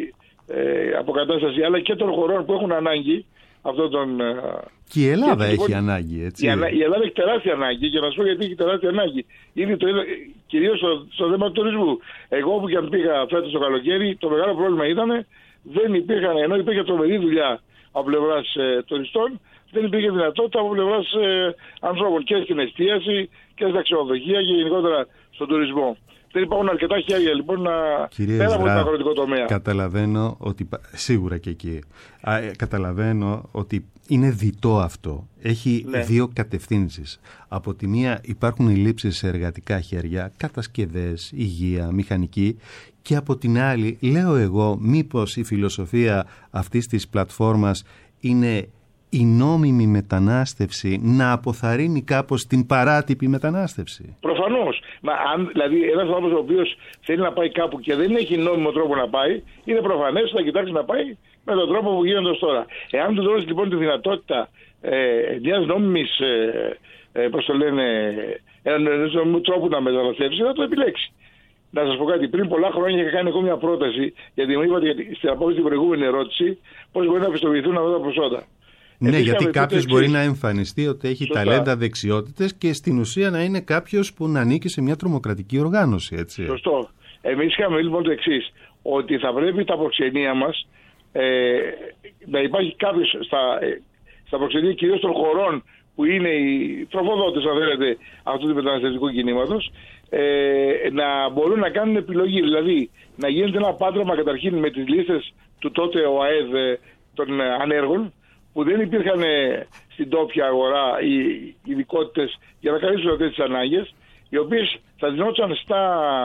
Ε, αποκατάσταση, αλλά και των χωρών που έχουν ανάγκη αυτόν τον. Και η Ελλάδα και, έχει λοιπόν, ανάγκη, έτσι. Η, η Ελλάδα έχει τεράστια ανάγκη και να σου πω γιατί έχει τεράστια ανάγκη. Είναι το, κυρίως στο, στο θέμα του τουρισμού. Εγώ που και αν πήγα φέτος το καλοκαίρι, το μεγάλο πρόβλημα ήταν δεν υπήρχαν, ενώ υπήρχε τρομερή δουλειά από πλευράς ε, τουριστών, δεν υπήρχε δυνατότητα από πλευράς ε, ανθρώπων και στην εστίαση και στα ξενοδοχεία και γενικότερα στον τουρισμό. Δεν υπάρχουν αρκετά χέρια λοιπόν να πέρα από τον αγροτικό τομέα. Καταλαβαίνω ότι σίγουρα και εκεί. Α, καταλαβαίνω ότι είναι διτό αυτό. Έχει ναι. δύο κατευθύνσεις. Από τη μία υπάρχουν οι λήψεις σε εργατικά χέρια, κατασκευές, υγεία, μηχανική. Και από την άλλη λέω εγώ μήπως η φιλοσοφία αυτής της πλατφόρμας είναι η νόμιμη μετανάστευση να αποθαρρύνει κάπως την παράτυπη μετανάστευση. Προφανώς. Μα αν, δηλαδή ένας άνθρωπος ο οποίος θέλει να πάει κάπου και δεν έχει νόμιμο τρόπο να πάει, είναι προφανές ότι θα κοιτάξει να πάει με τον τρόπο που γίνεται ως τώρα. Εάν του δώσεις λοιπόν τη δυνατότητα ε, μιας νόμιμης, ε, ε, πώς το λένε, ενός νόμιμου τρόπου να μεταναστεύσει, θα το επιλέξει. Να σας πω κάτι, πριν πολλά χρόνια είχα κάνει εγώ μια πρόταση, γιατί μου είπατε στην απόψη την προηγούμενη ερώτηση, πώς μπορεί να πιστοποιηθούν αυτά τα προσόντα. Ναι, Επίσης, γιατί κάποιος μπορεί να εμφανιστεί ότι έχει Σωστά. ταλέντα, δεξιότητες και στην ουσία να είναι κάποιος που να ανήκει σε μια τρομοκρατική οργάνωση, έτσι. Σωστό. Εμείς είχαμε λοιπόν το εξής, ότι θα πρέπει τα προξενία μας ε, να υπάρχει κάποιος στα, ε, στα προξενία κυρίως των χωρών που είναι οι τροφοδότες, αν θέλετε, αυτού του μεταναστευτικού κινήματος, ε, να μπορούν να κάνουν επιλογή. Δηλαδή, να γίνεται ένα πάντρεμα καταρχήν με τις λίστες του τότε ΟΑΕΔ των ε, ανέργων, που δεν υπήρχαν ε, στην τόπια αγορά οι ειδικότητες για να καλύψουν αυτές τις ανάγκες, οι οποίες θα δινόταν στα,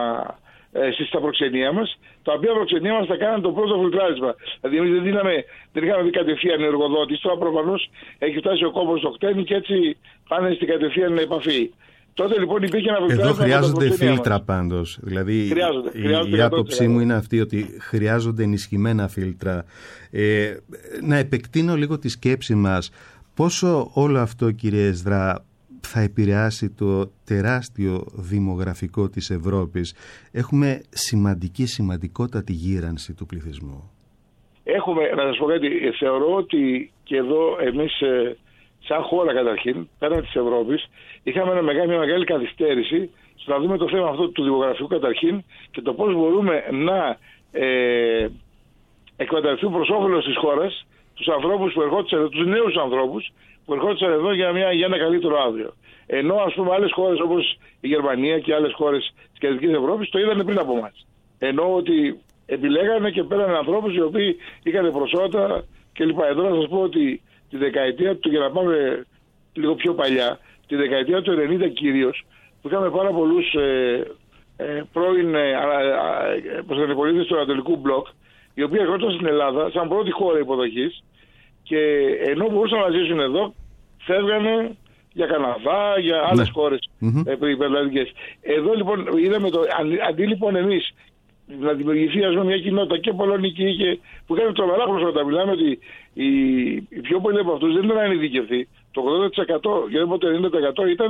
ε, στα προξενία μας, τα οποία προξενία μας θα κάνουν το πρώτο φιλτράρισμα. Δηλαδή εμείς δεν, δίναμε, δεν είχαμε δει κατευθείαν εργοδότης, τώρα προφανώς έχει φτάσει ο κόμπος στο χτένι και έτσι πάνε στην κατευθείαν επαφή. Τότε λοιπόν υπήρχε ένα φιλτράρισμα. Εδώ χρειάζονται φίλτρα πάντως. Δηλαδή χρειάζονται, χρειάζονται η, η άποψή μου είναι αυτή ότι χρειάζονται ενισχυμένα φίλτρα. Ε, να επεκτείνω λίγο τη σκέψη μας. Πόσο όλο αυτό, κύριε Εσδρά, θα επηρεάσει το τεράστιο δημογραφικό της Ευρώπης? Έχουμε σημαντική, σημαντικότατη γύρανση του πληθυσμού. Έχουμε, να σας πω κάτι, θεωρώ ότι και εδώ εμείς σαν χώρα καταρχήν, πέραν της Ευρώπης, είχαμε ένα μεγάλη, μια μεγάλη καθυστέρηση στο να δούμε το θέμα αυτό του δημογραφικού καταρχήν και το πώς μπορούμε να ε, εκμεταλλευτούμε προς όφελος της χώρας τους ανθρώπους που ερχόντουσαν, τους νέους ανθρώπους που ερχόντουσαν εδώ για, μια, για ένα καλύτερο αύριο. Ενώ ας πούμε άλλες χώρες όπως η Γερμανία και άλλες χώρες της Κεντρικής Ευρώπης το είδαν πριν από εμάς. Ενώ ότι επιλέγανε και πέρανε ανθρώπους οι οποίοι είχαν προσόντα κλπ. Εδώ να σας πω ότι τη δεκαετία του, για να πάμε λίγο πιο παλιά, τη δεκαετία του ενενήντα κυρίως, που είχαμε πάρα πολλούς ε, ε, πρώην ε, ε, πολίτες του Ανατολικού Μπλοκ, οι οποίοι ερχόντουσαν στην Ελλάδα σαν πρώτη χώρα υποδοχής και ενώ μπορούσαν να ζήσουν εδώ, φεύγανε για Καναδά, για άλλες ναι. χώρες mm-hmm. υπερλατικές. Εδώ λοιπόν είδαμε το, αντί λοιπόν εμείς να δημιουργηθεί ας πούμε, μια κοινότητα και πολωνική και που είχαν τρομερά προσόντα. Μιλάμε ότι οι, οι πιο πολλοί από αυτούς δεν ήταν ανειδικευτοί. Το ογδόντα τοις εκατό, για να πω το ενενήντα τοις εκατό ήταν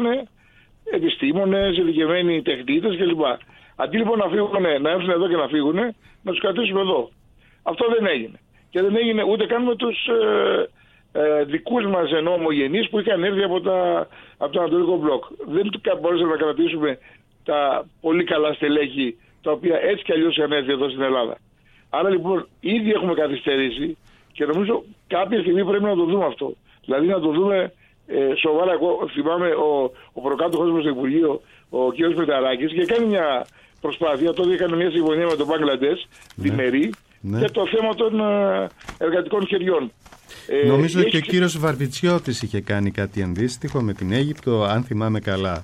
επιστήμονες, ειδικευμένοι τεχνίτες κλπ. Αντί λοιπόν να φύγουν, να έρθουν εδώ και να φύγουν, να τους κρατήσουμε εδώ. Αυτό δεν έγινε. Και δεν έγινε ούτε καν με τους ε, ε, δικούς μας ενώ ομογενείς που είχαν έρθει από, τα, από το Ανατολικό Μπλοκ. Δεν μπορούσαμε να κρατήσουμε τα πολύ καλά στελέχη τα οποία έτσι κι αλλιώς είχαν έρθει εδώ στην Ελλάδα. Άρα λοιπόν ήδη έχουμε καθυστερήσει και νομίζω κάποια στιγμή πρέπει να το δούμε αυτό. Δηλαδή να το δούμε ε, σοβαρά. Εγώ θυμάμαι ο, ο προκάτοχος μου στο Υπουργείο, ο κ. Πεταράκης, και κάνει μια προσπάθεια. Τότε έκανε μια συμφωνία με τον Μπαγκλαντές, ναι. διμερή, ναι. για το θέμα των ε, εργατικών χεριών. Νομίζω ε, και έχει... ο κύριος Βαρβιτσιώτης είχε κάνει κάτι αντίστοιχο με την Αίγυπτο, αν θυμάμαι καλά.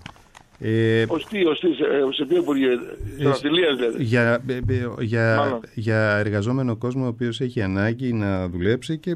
Ε, Οστί, οστί, σε ποιο Υπουργείο, στην Ναυτιλία δηλαδή. Για, για, για εργαζόμενο κόσμο ο οποίος έχει ανάγκη να δουλέψει και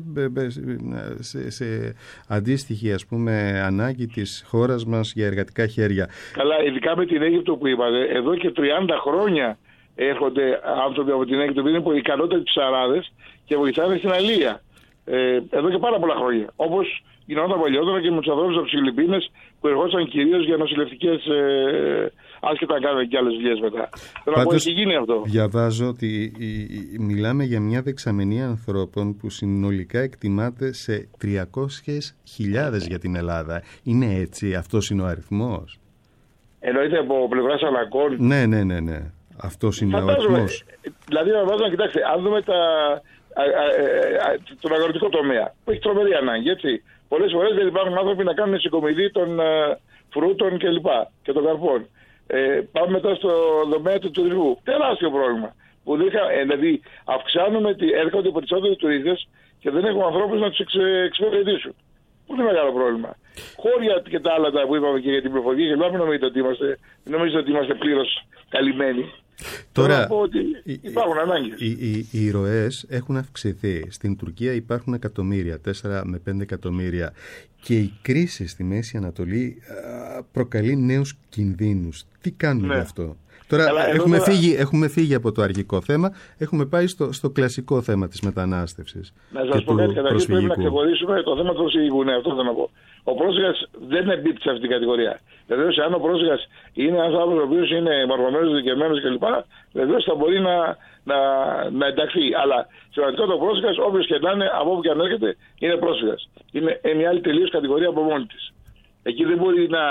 σε, σε αντίστοιχη ας πούμε ανάγκη της χώρας μας για εργατικά χέρια. Καλά, ειδικά με την Αίγυπτο που είπατε, εδώ και τριάντα χρόνια έρχονται άνθρωποι από την Αίγυπτο που είναι ικανότατοι ψαράδες και βοηθάνε στην αλία. Ε, εδώ και πάρα πολλά χρόνια. Όπως γινόταν παλιότερα και με τους ανθρώπους από τις Φιλιππίνες που ερχόντουσαν κυρίως για νοσηλευτικές, ε, άσχετα να κάνουν και άλλες δουλειές μετά. Θέλω να πω, έχει γίνει αυτό. Διαβάζω ότι η, η, μιλάμε για μια δεξαμενή ανθρώπων που συνολικά εκτιμάται σε τριακόσιες χιλιάδες για την Ελλάδα. Είναι έτσι, αυτός είναι ο αριθμός? Εννοείται από πλευράς αναγκών. Ναι, ναι, ναι, ναι. Αυτός είναι ο αριθμός. Δηλαδή, να κοιτάξτε, αν δούμε τα, α, α, α, α, τον αγροτικό τομέα, που έχει τρομερή ανάγκη, έτσι. Πολλές φορές δεν υπάρχουν άνθρωποι να κάνουν συγκομιδή των uh, φρούτων και λοιπά και των καρπών. Ε, πάμε μετά στο δομέα του τουρισμού. Τεράστιο πρόβλημα. Που δεν, ε, δηλαδή αυξάνουμε, ότι έρχονται περισσότεροι τουρίστες και δεν έχουμε ανθρώπους να τους εξ, εξυπηρετήσουν. Πολύ μεγάλο πρόβλημα. Χώρια και τα άλλα τα που είπαμε και για την πληροφορία, και μην νομίζετε ότι είμαστε, ότι είμαστε πλήρως καλυμμένοι. Τώρα, υπάρχουν ανάγκες. Οι, οι, οι ροές έχουν αυξηθεί. Στην Τουρκία υπάρχουν εκατομμύρια, τέσσερα με πέντε εκατομμύρια. Και η κρίση στη Μέση Ανατολή προκαλεί νέους κινδύνους. Τι κάνουμε ναι. γι' αυτό? Τώρα Καλά, έχουμε, τώρα... φύγει, έχουμε φύγει από το αρχικό θέμα, έχουμε πάει στο, στο κλασικό θέμα της μετανάστευσης. Να σας πω κάτι, καταρχήν πρέπει να ξεχωρίσουμε το θέμα του προσφυγικού. Ναι, αυτό θέλω να πω. Ο πρόσφυγας δεν εμπίπτει σε αυτήν την κατηγορία. Βεβαίως, αν ο πρόσφυγας είναι ένας άνθρωπος ο οποίος είναι μορφωμένος, δικαιωμένος κλπ., βεβαίως θα μπορεί να, να, να ενταχθεί. Αλλά σημαντικό το πρόσφυγας, όποιος και να είναι, από όπου και αν έρχεται, είναι πρόσφυγας. Είναι μια άλλη τελείως κατηγορία από μόνη της. Εκεί δεν μπορεί να.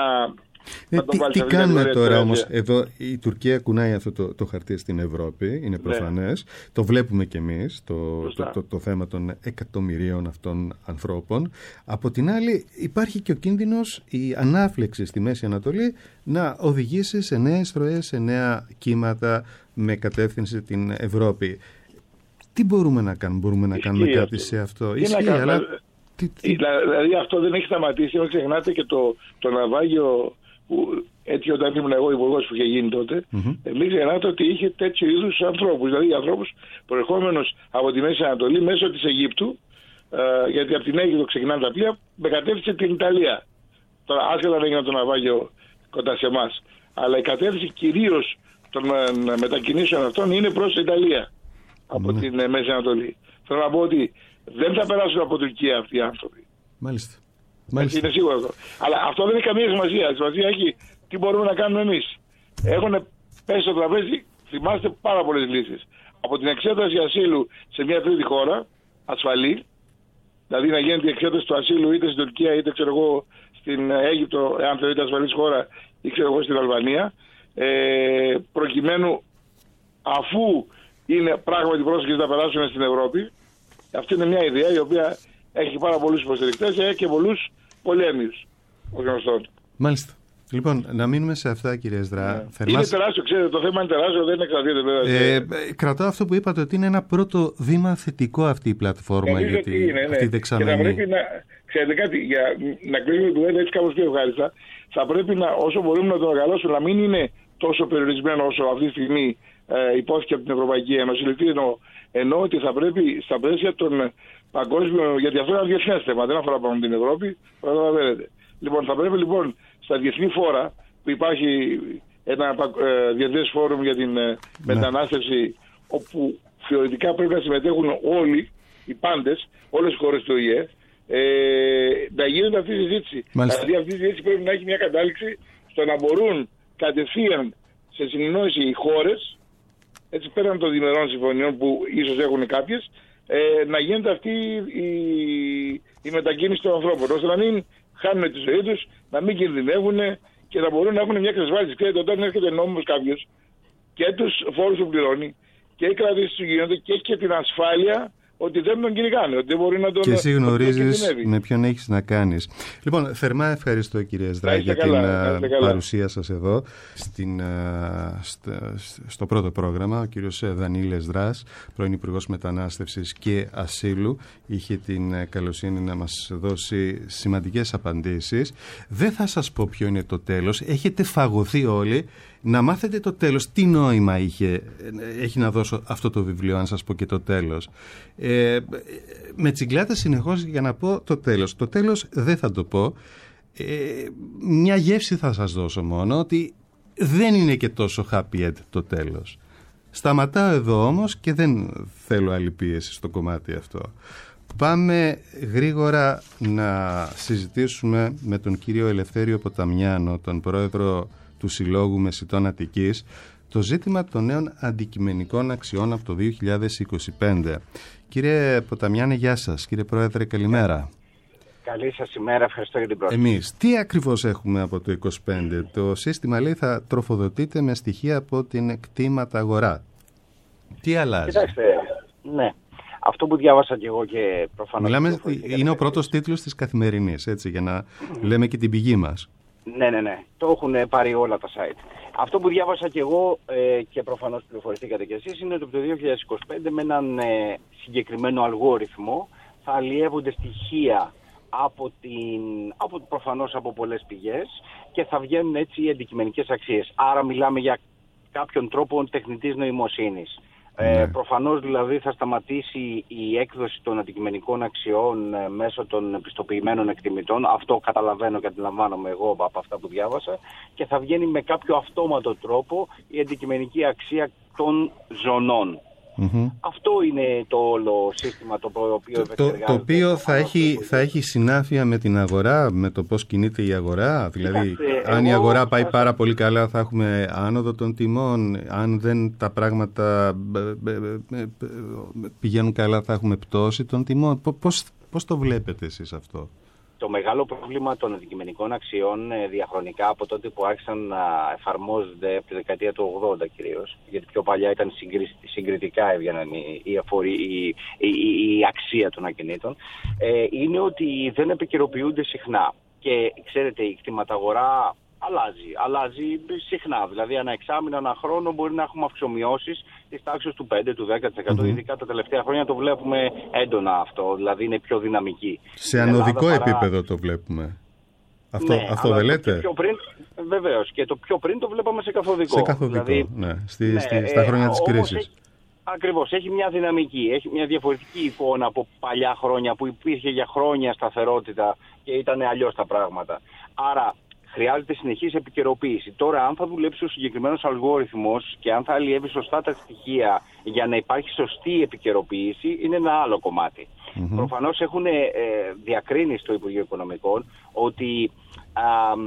Ε, τι τι κάνουμε τώρα όμως? Εδώ η Τουρκία κουνάει αυτό το, το χαρτί στην Ευρώπη, είναι προφανές. Ναι. Το βλέπουμε κι εμείς, το, το, το, το θέμα των εκατομμυρίων αυτών ανθρώπων. Από την άλλη υπάρχει και ο κίνδυνος η ανάφλεξη στη Μέση Ανατολή να οδηγήσει σε νέες ροές, σε νέα κύματα με κατεύθυνση την Ευρώπη. Τι μπορούμε να κάνουμε, μπορούμε να Ισχύει κάνουμε κάτι αυτό. σε αυτό? Τι Ισχύει, να κάνουμε, αλλά... Τι, τι... Δηλαδή αυτό δεν έχει σταματήσει, μην ξεχνάτε και το, το ναυάγιο που έτσι όταν ήμουν εγώ υπουργός που είχε γίνει τότε, Mm-hmm. ε, μην ξεχνάτε ότι είχε τέτοιου είδους ανθρώπους, δηλαδή ανθρώπους προερχόμενους από τη Μέση Ανατολή μέσω της Αιγύπτου, ε, γιατί από την Αίγυπτο ξεκινάνε τα πλοία, με κατεύθυνση την Ιταλία. Τώρα άσχετα να έγινε το ναυάγιο κοντά σε εμάς, αλλά η κατεύθυνση κυρίως των ε, μετακινήσεων αυτών είναι προς την Ιταλία από Mm-hmm. την ε, Μέση Ανατολή. Θέλω να πω ότι δεν θα περάσουν από Τουρκία αυτοί οι άνθρωποι. Μάλιστα. Έτσι είναι σίγουρο αυτό. Αλλά αυτό δεν έχει καμία σημασία. Η σημασία έχει τι μπορούμε να κάνουμε εμείς. Έχουν πέσει στο τραπέζι, θυμάστε, πάρα πολλές λύσεις. Από την εξέταση ασύλου σε μια τρίτη χώρα, ασφαλή, δηλαδή να γίνεται η εξέταση του ασύλου είτε στην Τουρκία είτε ξέρω εγώ στην Αίγυπτο, εάν θεωρείται ασφαλής χώρα, ή ξέρω εγώ στην Αλβανία, ε, προκειμένου αφού είναι πράγματι πρόσφυγες να περάσουν στην Ευρώπη. Αυτή είναι μια ιδέα η οποία έχει πάρα πολλούς υποστηρικτές και πολλούς πολέμιους, ως γνωστόν. Μάλιστα. Λοιπόν, να μείνουμε σε αυτά, κύριε Σδρά. Ναι. Θερμάς... Είναι τεράστιο, ξέρετε, το θέμα είναι τεράστιο, δεν εξαρτάται βέβαια. Ε, ε, κρατάω αυτό που είπατε, ότι είναι ένα πρώτο βήμα θετικό αυτή η πλατφόρμα. Νομίζω γιατί ότι είναι, αυτή η ναι. δεξαμενή. Και θα πρέπει να, ξέρετε κάτι, για να κλείσουμε το κουβέντα έτσι κάπως πιο ευχάριστα, θα πρέπει να, όσο μπορούμε να το μεγαλώσουμε, να μην είναι τόσο περιορισμένο όσο αυτή τη στιγμή ε, υπόθηκε από την Ευρωπαϊκή Ένωση. Δηλαδή εννοώ, εννοώ ότι θα πρέπει στα πλαίσια των παγκόσμιων, γιατί αυτό είναι ένα διεθνές θέμα, δεν αφορά πάνω την Ευρώπη, καταλαβαίνετε. Λοιπόν, θα πρέπει λοιπόν στα διεθνή φόρα που υπάρχει ένα ε, διεθνές φόρουμ για την ε, μετανάστευση, όπου θεωρητικά πρέπει να συμμετέχουν όλοι οι πάντες, όλες οι χώρες του Ο Η Ε, ε, να γίνεται αυτή η συζήτηση. Δηλαδή αυτή η συζήτηση πρέπει να έχει μια κατάληξη στο να μπορούν κατευθείαν σε συνεννόηση οι χώρες, έτσι πέραν των διμερών συμφωνιών που ίσως έχουν κάποιες, ε, να γίνεται αυτή η, η μετακίνηση των ανθρώπων, ώστε να μην χάνουν τη ζωή τους, να μην κινδυνεύουν και να μπορούν να έχουν μια εξασφάλιση. Ξέρετε, όταν έρχεται νόμιμος κάποιος και τους φόρους που πληρώνει και οι κρατήσεις του γίνονται και έχει και την ασφάλεια ότι δεν τον κυνηγάνε, ότι δεν μπορεί να τον. Και εσύ γνωρίζεις με ποιον έχεις να κάνεις. Λοιπόν, θερμά ευχαριστώ, κύριε Σδρά, για καλά, την παρουσία σας εδώ στην, στο, στο πρώτο πρόγραμμα. Ο κύριος Δανίλης Σδράς, πρώην Υπουργός Μετανάστευσης και Ασύλου, είχε την καλοσύνη να μας δώσει σημαντικές απαντήσεις. Δεν θα σας πω ποιο είναι το τέλος. Έχετε φαγωθεί όλοι. Να μάθετε το τέλος. Τι νόημα είχε, έχει να δώσω αυτό το βιβλίο, αν σας πω και το τέλος. Ε, με τσιγκλάτε συνεχώς για να πω το τέλος. Το τέλος δεν θα το πω. Ε, μια γεύση θα σας δώσω μόνο, ότι δεν είναι και τόσο happy end το τέλος. Σταματάω εδώ όμως και δεν θέλω άλλη πίεση στο κομμάτι αυτό. Πάμε γρήγορα να συζητήσουμε με τον κύριο Ελευθέριο Ποταμιάνο, τον πρόεδρο του Συλλόγου Μεσιτών Αττικής, το ζήτημα των νέων αντικειμενικών αξιών από το δύο χιλιάδες είκοσι πέντε. Κύριε Ποταμιάνε, γεια σας. Κύριε Πρόεδρε, καλημέρα. Καλή σας ημέρα, ευχαριστώ για την πρόσκληση. Εμείς τι ακριβώς έχουμε από το είκοσι πέντε? Το σύστημα, λέει, θα τροφοδοτείται με στοιχεία από την εκτίματα αγορά. Τι αλλάζει? Κοιτάξτε, ναι. Αυτό που διάβασα και εγώ και προφανώς... Μιλάμε, είναι ο πρώτος τίτλος της Καθημερινής, έτσι, για να mm. λέμε και την πηγή μας. Ναι, ναι, ναι. Το έχουν πάρει όλα τα site. Αυτό που διάβασα και εγώ ε, και προφανώς πληροφορηθήκατε κι εσείς είναι ότι από το δύο χιλιάδες είκοσι πέντε με έναν ε, συγκεκριμένο αλγόριθμο θα αλλιεύονται στοιχεία από, την, από προφανώς από πολλές πηγές και θα βγαίνουν έτσι οι αντικειμενικές αξίες. Άρα μιλάμε για κάποιον τρόπο τεχνητής νοημοσύνης. Ναι. Ε, προφανώς δηλαδή θα σταματήσει η έκδοση των αντικειμενικών αξιών ε, μέσω των πιστοποιημένων εκτιμητών. Αυτό καταλαβαίνω και αντιλαμβάνομαι εγώ από αυτά που διάβασα, και θα βγαίνει με κάποιο αυτόματο τρόπο η αντικειμενική αξία των ζωνών. Mm-hmm. Αυτό είναι το όλο σύστημα το οποίο επεξεργάζεται. Το, το οποίο θα έχει, θα έχει συνάφεια με την αγορά, με το πώς κινείται η αγορά. Δηλαδή, Κοιτάξτε, αν εγώ, η αγορά πάει πάρα πολύ καλά, θα έχουμε άνοδο των τιμών. Αν δεν τα πράγματα πηγαίνουν καλά, θα έχουμε πτώση των τιμών. Πώς, πώς το βλέπετε εσείς αυτό? Το μεγάλο πρόβλημα των αντικειμενικών αξιών ε, διαχρονικά από τότε που άρχισαν να εφαρμόζονται από τη δεκαετία του ογδόντα κυρίως, γιατί πιο παλιά ήταν συγκριτικά έβγαιναν η, η, η, η, η αξία των ακινήτων, ε, είναι ότι δεν επικαιροποιούνται συχνά. Και ξέρετε, η κτηματαγορά αλλάζει. Αλλάζει συχνά. Δηλαδή, ανά εξάμηνο, ανά χρόνο μπορεί να έχουμε αυξομοιώσεις της τάξης του πέντε, του δέκα τοις εκατό. Mm-hmm. Ειδικά τα τελευταία χρόνια το βλέπουμε έντονα αυτό. Δηλαδή, είναι πιο δυναμική. Σε ανωδικό παρά... επίπεδο το βλέπουμε. Αυτό, ναι, αυτό δεν λέτε. Πιο πριν, βεβαίως. Και το πιο πριν το βλέπαμε σε καθοδικό. Σε καθοδικό, δηλαδή, ναι. Στη, ναι στη, στα χρόνια ε, της κρίσης. Έχει, ακριβώς. Έχει μια δυναμική. Έχει μια διαφορετική εικόνα από παλιά χρόνια που υπήρχε για χρόνια σταθερότητα και ήταν αλλιώς τα πράγματα. Άρα χρειάζεται συνεχής επικαιροποίηση. Τώρα, αν θα δουλέψει ο συγκεκριμένος αλγόριθμος και αν θα αλλιεύει σωστά τα στοιχεία για να υπάρχει σωστή επικαιροποίηση, είναι ένα άλλο κομμάτι. Mm-hmm. Προφανώς έχουν ε, διακρίνει στο Υπουργείο Οικονομικών ότι α,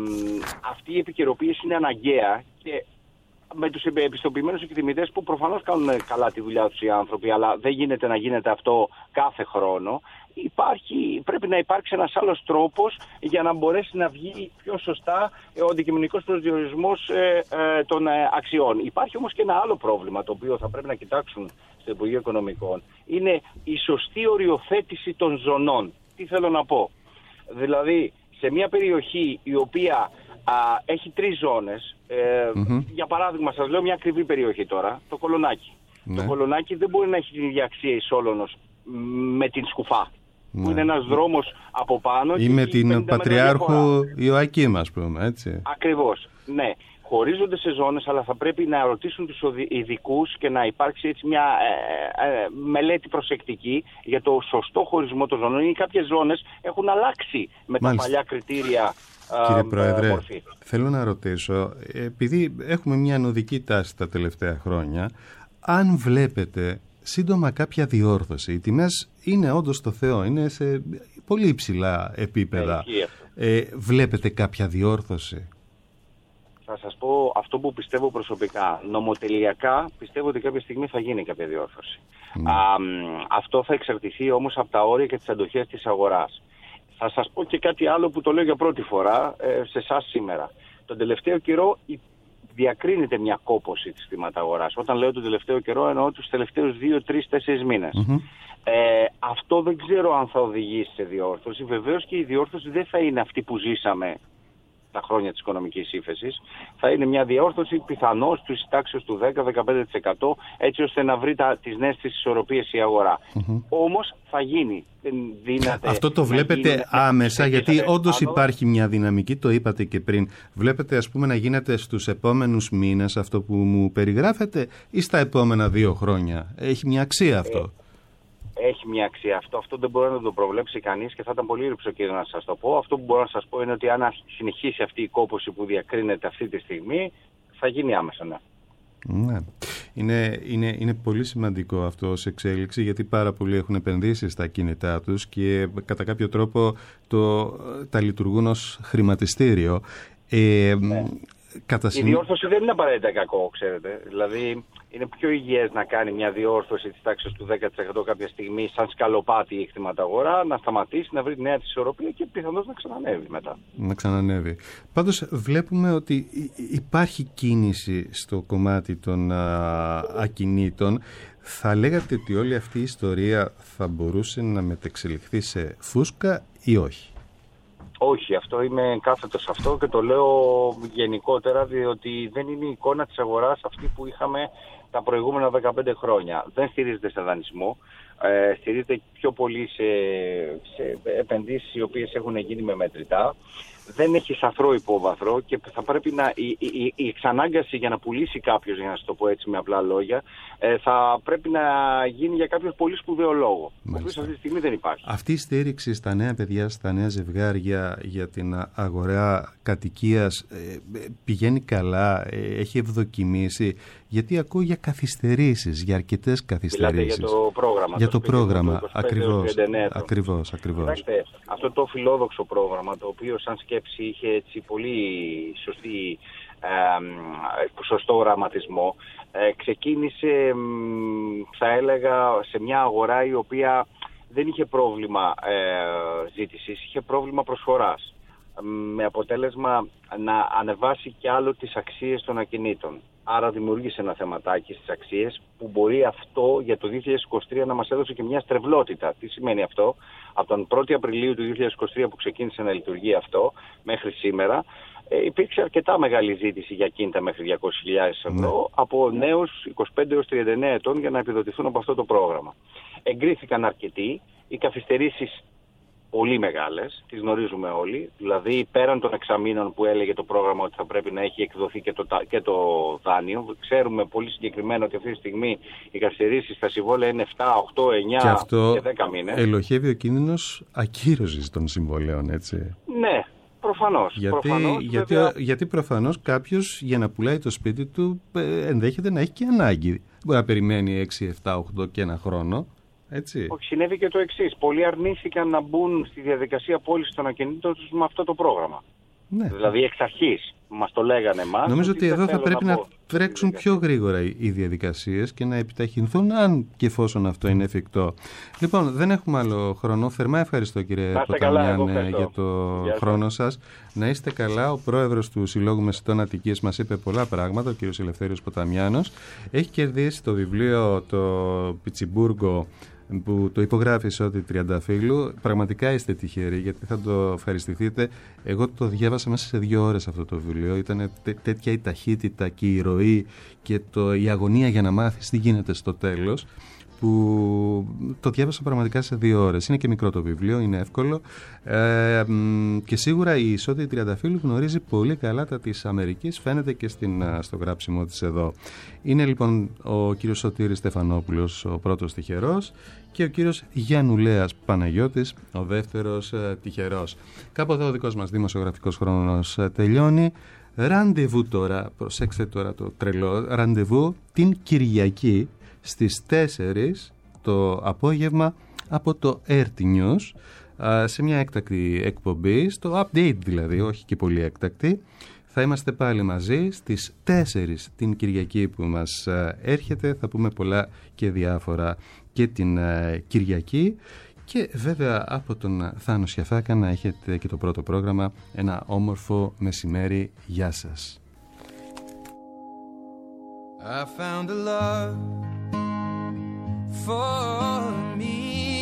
αυτή η επικαιροποίηση είναι αναγκαία και με τους επιστοποιημένους εκτιμητές που προφανώς κάνουν καλά τη δουλειά τους οι άνθρωποι, αλλά δεν γίνεται να γίνεται αυτό κάθε χρόνο. Υπάρχει, πρέπει να υπάρξει ένας άλλος τρόπος για να μπορέσει να βγει πιο σωστά ο αντικειμενικός προσδιορισμός ε, ε, των ε, αξιών. Υπάρχει όμως και ένα άλλο πρόβλημα το οποίο θα πρέπει να κοιτάξουν στο Υπουργείο Οικονομικών. Είναι η σωστή οριοθέτηση των ζωνών. Τι θέλω να πω. Δηλαδή, σε μια περιοχή η οποία α, έχει τρεις ζώνες, ε, mm-hmm. για παράδειγμα σας λέω μια ακριβή περιοχή τώρα, το Κολονάκι. Ναι. Το Κολονάκι δεν μπορεί να έχει την ίδια αξία η Σόλωνος με την Σκουφά. Ναι. Που είναι ένας δρόμος από πάνω. Ή με την Πατριάρχου Ιωακήμ, ας πούμε, έτσι. Ακριβώς, ναι. Χωρίζονται σε ζώνες, αλλά θα πρέπει να ρωτήσουν τους ειδικούς και να υπάρξει έτσι μια ε, ε, μελέτη προσεκτική για το σωστό χωρισμό των ζώνων. Είναι κάποιες ζώνες έχουν αλλάξει με Μάλιστα. τα παλιά κριτήρια. Κύριε Πρόεδρε, μορφή. Θέλω να ρωτήσω, επειδή έχουμε μια ανωδική τάση τα τελευταία χρόνια, αν βλέπετε σύντομα κάποια διόρθωση. Οι τιμές είναι όντως στο Θεό, είναι σε πολύ υψηλά επίπεδα. Ε, βλέπετε κάποια διόρθωση? Θα σας πω αυτό που πιστεύω προσωπικά. Νομοτελειακά πιστεύω ότι κάποια στιγμή θα γίνει κάποια διόρθωση. Mm. Α, αυτό θα εξαρτηθεί όμως από τα όρια και τις αντοχές της αγοράς. Θα σας πω και κάτι άλλο που το λέω για πρώτη φορά ε, σε εσάς σήμερα. Τον τελευταίο καιρό διακρίνεται μια κόπωση της χρηματαγοράς. Όταν λέω τον τελευταίο καιρό εννοώ τους τελευταίους δύο, τρεις, τέσσερις μήνες. Mm-hmm. Ε, αυτό δεν ξέρω αν θα οδηγήσει σε διόρθωση. Βεβαίως και η διόρθωση δεν θα είναι αυτή που ζήσαμε τα χρόνια της οικονομικής ύφεσης. Θα είναι μια διόρθωση πιθανώς του τάξης του δέκα με δεκαπέντε τοις εκατό έτσι ώστε να βρει τα, τις νέες της ισορροπίες η αγορά. Mm-hmm. Όμως θα γίνει. Δύναται αυτό το βλέπετε γίνει, άμεσα γιατί όντως υπάρχει μια δυναμική, το είπατε και πριν. Βλέπετε ας πούμε να γίνεται στους επόμενους μήνες αυτό που μου περιγράφετε ή στα επόμενα δύο χρόνια? Έχει μια αξία αυτό? Ε, Έχει μια αξία αυτό. Αυτό δεν μπορεί να το προβλέψει κανείς και θα ήταν πολύ ρηψοκίνδυνο να σας το πω. Αυτό που μπορώ να σας πω είναι ότι αν συνεχίσει αυτή η κόπωση που διακρίνεται αυτή τη στιγμή, θα γίνει άμεσα, ναι. Ναι. Είναι, είναι, είναι πολύ σημαντικό αυτό ως εξέλιξη γιατί πάρα πολλοί έχουν επενδύσει στα κινητά τους και κατά κάποιο τρόπο το, τα λειτουργούν ως χρηματιστήριο. Ε, ναι. Κατά η διόρθωση δεν είναι απαραίτητα κακό, ξέρετε. Δηλαδή είναι πιο υγιές να κάνει μια διόρθωση της τάξης του δέκα τοις εκατό κάποια στιγμή σαν σκαλοπάτι η χρηματαγορά, να σταματήσει, να βρει τη νέα της ισορροπία και πιθανώς να ξανανεύει μετά. Να ξανανεύει. Πάντως βλέπουμε ότι υπάρχει κίνηση στο κομμάτι των α, ακινήτων. Θα λέγατε ότι όλη αυτή η ιστορία θα μπορούσε να μετεξελιχθεί σε φούσκα ή όχι? Όχι, αυτό είμαι κάθετος σε αυτό και το λέω γενικότερα διότι δεν είναι η εικόνα της αγοράς αυτή που είχαμε τα προηγούμενα δεκαπέντε χρόνια. Δεν στηρίζεται σε δανεισμό, ε, στηρίζεται πιο πολύ σε, σε επενδύσεις οι οποίες έχουν γίνει με μετρητά. Δεν έχει σαθρό υπόβαθρο και θα πρέπει να, η, η, η εξανάγκαση για να πουλήσει κάποιος, για να σας το πω έτσι με απλά λόγια, ε, θα πρέπει να γίνει για κάποιος πολύ σπουδαίο λόγο. Ο οποίος αυτή τη στιγμή δεν υπάρχει. Αυτή η στήριξη στα νέα παιδιά, στα νέα ζευγάρια για την αγορά κατοικίας ε, πηγαίνει καλά, ε, έχει ευδοκιμήσει? Γιατί ακούω για καθυστερήσεις, για αρκετές καθυστερήσεις. Μιλάτε για το πρόγραμμα. Για το, το πρόγραμμα, ακριβώς, ακριβώς, ακριβώς. Κοιτάξτε, αυτό το φιλόδοξο πρόγραμμα, το οποίο σαν σκέψη είχε έτσι πολύ σωστή, ε, σωστό οραματισμό, ε, ξεκίνησε, θα έλεγα, σε μια αγορά η οποία δεν είχε πρόβλημα ε, ζήτησης, είχε πρόβλημα προσφοράς. Με αποτέλεσμα να ανεβάσει κι άλλο τις αξίες των ακινήτων. Άρα δημιούργησε ένα θεματάκι στις αξίες που μπορεί αυτό για το δύο χιλιάδες είκοσι τρία να μας έδωσε και μια στρεβλότητα. Τι σημαίνει αυτό? Από τον πρώτη Απριλίου του δύο χιλιάδες είκοσι τρία που ξεκίνησε να λειτουργεί αυτό μέχρι σήμερα ε, υπήρξε αρκετά μεγάλη ζήτηση για κίνητα μέχρι διακόσιες χιλιάδες ευρώ ναι. από νέους είκοσι πέντε έως τριάντα εννέα ετών για να επιδοτηθούν από αυτό το πρόγραμμα. Εγκρίθηκαν αρκετοί, οι καθυστερήσεις πολύ μεγάλες, τις γνωρίζουμε όλοι, δηλαδή πέραν των εξαμήνων που έλεγε το πρόγραμμα ότι θα πρέπει να έχει εκδοθεί και το, και το δάνειο, ξέρουμε πολύ συγκεκριμένα ότι αυτή τη στιγμή οι καθυστερήσεις στα συμβόλαια είναι επτά, οκτώ, εννιά και, αυτό και δέκα μήνες. Ελοχεύει ο κίνδυνος ακύρωσης των συμβολέων, έτσι. Ναι, προφανώς. Γιατί προφανώς, γιατί, βέβαια... γιατί προφανώς κάποιος για να πουλάει το σπίτι του ενδέχεται να έχει και ανάγκη. Μπορεί να περιμένει έξι, επτά, οκτώ και ένα χρόνο. Έτσι. Όχι, συνέβη και το εξής. Πολλοί αρνήθηκαν να μπουν στη διαδικασία πώλησης των ακινήτων τους με αυτό το πρόγραμμα. Ναι. Δηλαδή εξ αρχής μας το λέγανε εμάς. Νομίζω ότι, ότι εδώ θα πρέπει να, να τρέξουν πιο γρήγορα οι διαδικασίες και να επιταχυνθούν αν και εφόσον αυτό είναι εφικτό. Λοιπόν, δεν έχουμε άλλο χρόνο. Θερμά ευχαριστώ κύριε Ποταμιάν για το Γεια χρόνο σας. Να είστε καλά. Ο πρόεδρος του Συλλόγου Μεσητών Αττικής μας είπε πολλά πράγματα, ο κύριος Ελευθέριος Ποταμιάνος. Έχει κερδίσει το βιβλίο το Πιτσιμπούργο που το υπογράφει Ισότη Τριανταφύλου. Πραγματικά είστε τυχεροί γιατί θα το ευχαριστηθείτε. Εγώ το διάβασα μέσα σε δύο ώρες αυτό το βιβλίο. Ήταν τέ, τέτοια η ταχύτητα και η ροή και το, η αγωνία για να μάθεις τι γίνεται στο τέλος, που το διάβασα πραγματικά σε δύο ώρες. Είναι και μικρό το βιβλίο, είναι εύκολο ε, και σίγουρα η Ισότη Τριανταφύλου γνωρίζει πολύ καλά τα της Αμερικής, φαίνεται και στην, στο γράψιμό της εδώ. Είναι λοιπόν ο κύριος Σωτήρης Στεφανόπουλος ο πρώτος τυχερός και ο κύριος Γιαννουλέας Παναγιώτης ο δεύτερος ε, τυχερός. Κάπου εδώ ο δικός μας δημοσιογραφικός χρόνος ε, τελειώνει. Ραντεβού τώρα, προσέξτε τώρα το τρελό, ραντεβού την Κυριακή στις τέσσερις το απόγευμα από το Air News σε μια έκτακτη εκπομπή, στο update δηλαδή, όχι και πολύ έκτακτη. Θα είμαστε πάλι μαζί στις τέσσερις την Κυριακή που μας έρχεται. Θα πούμε πολλά και διάφορα και την Κυριακή. Και βέβαια από τον Θάνο Σιαφάκα να έχετε και το πρώτο πρόγραμμα. Ένα όμορφο μεσημέρι. Γεια σας. I found a love for me.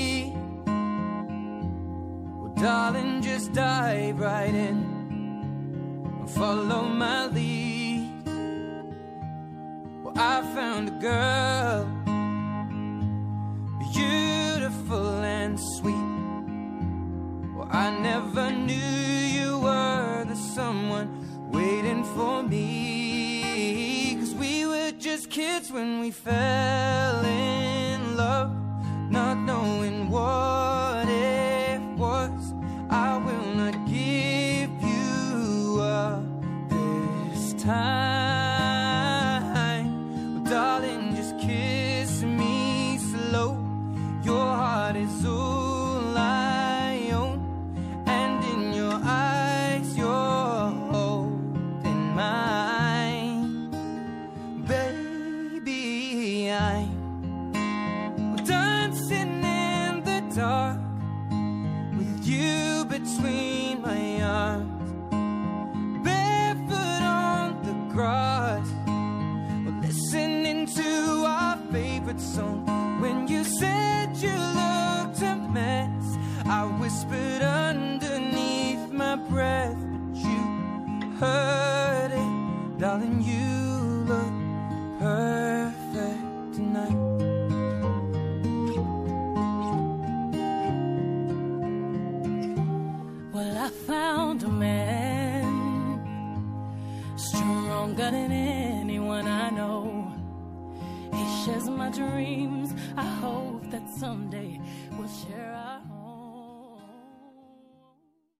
Well, darling, just dive right in and follow my lead. Well, I found a girl, beautiful and sweet. Well, I never knew you were the someone waiting for me. 'Cause we were just kids when we fell in love, not knowing what it was. I will not give you up this time. Well, darling, just kiss me slow. Your heart is all I own, and in your eyes you're holding mine. Baby, I'm dancing in the dark with you between my arms, barefoot on the grass, listening to our favorite song. When you said you looked a mess, I whispered underneath my breath, but you heard it, darling. You look perfect tonight. Well, I found a man stronger than anyone I know. He shares my dreams. I hope that someday we'll share our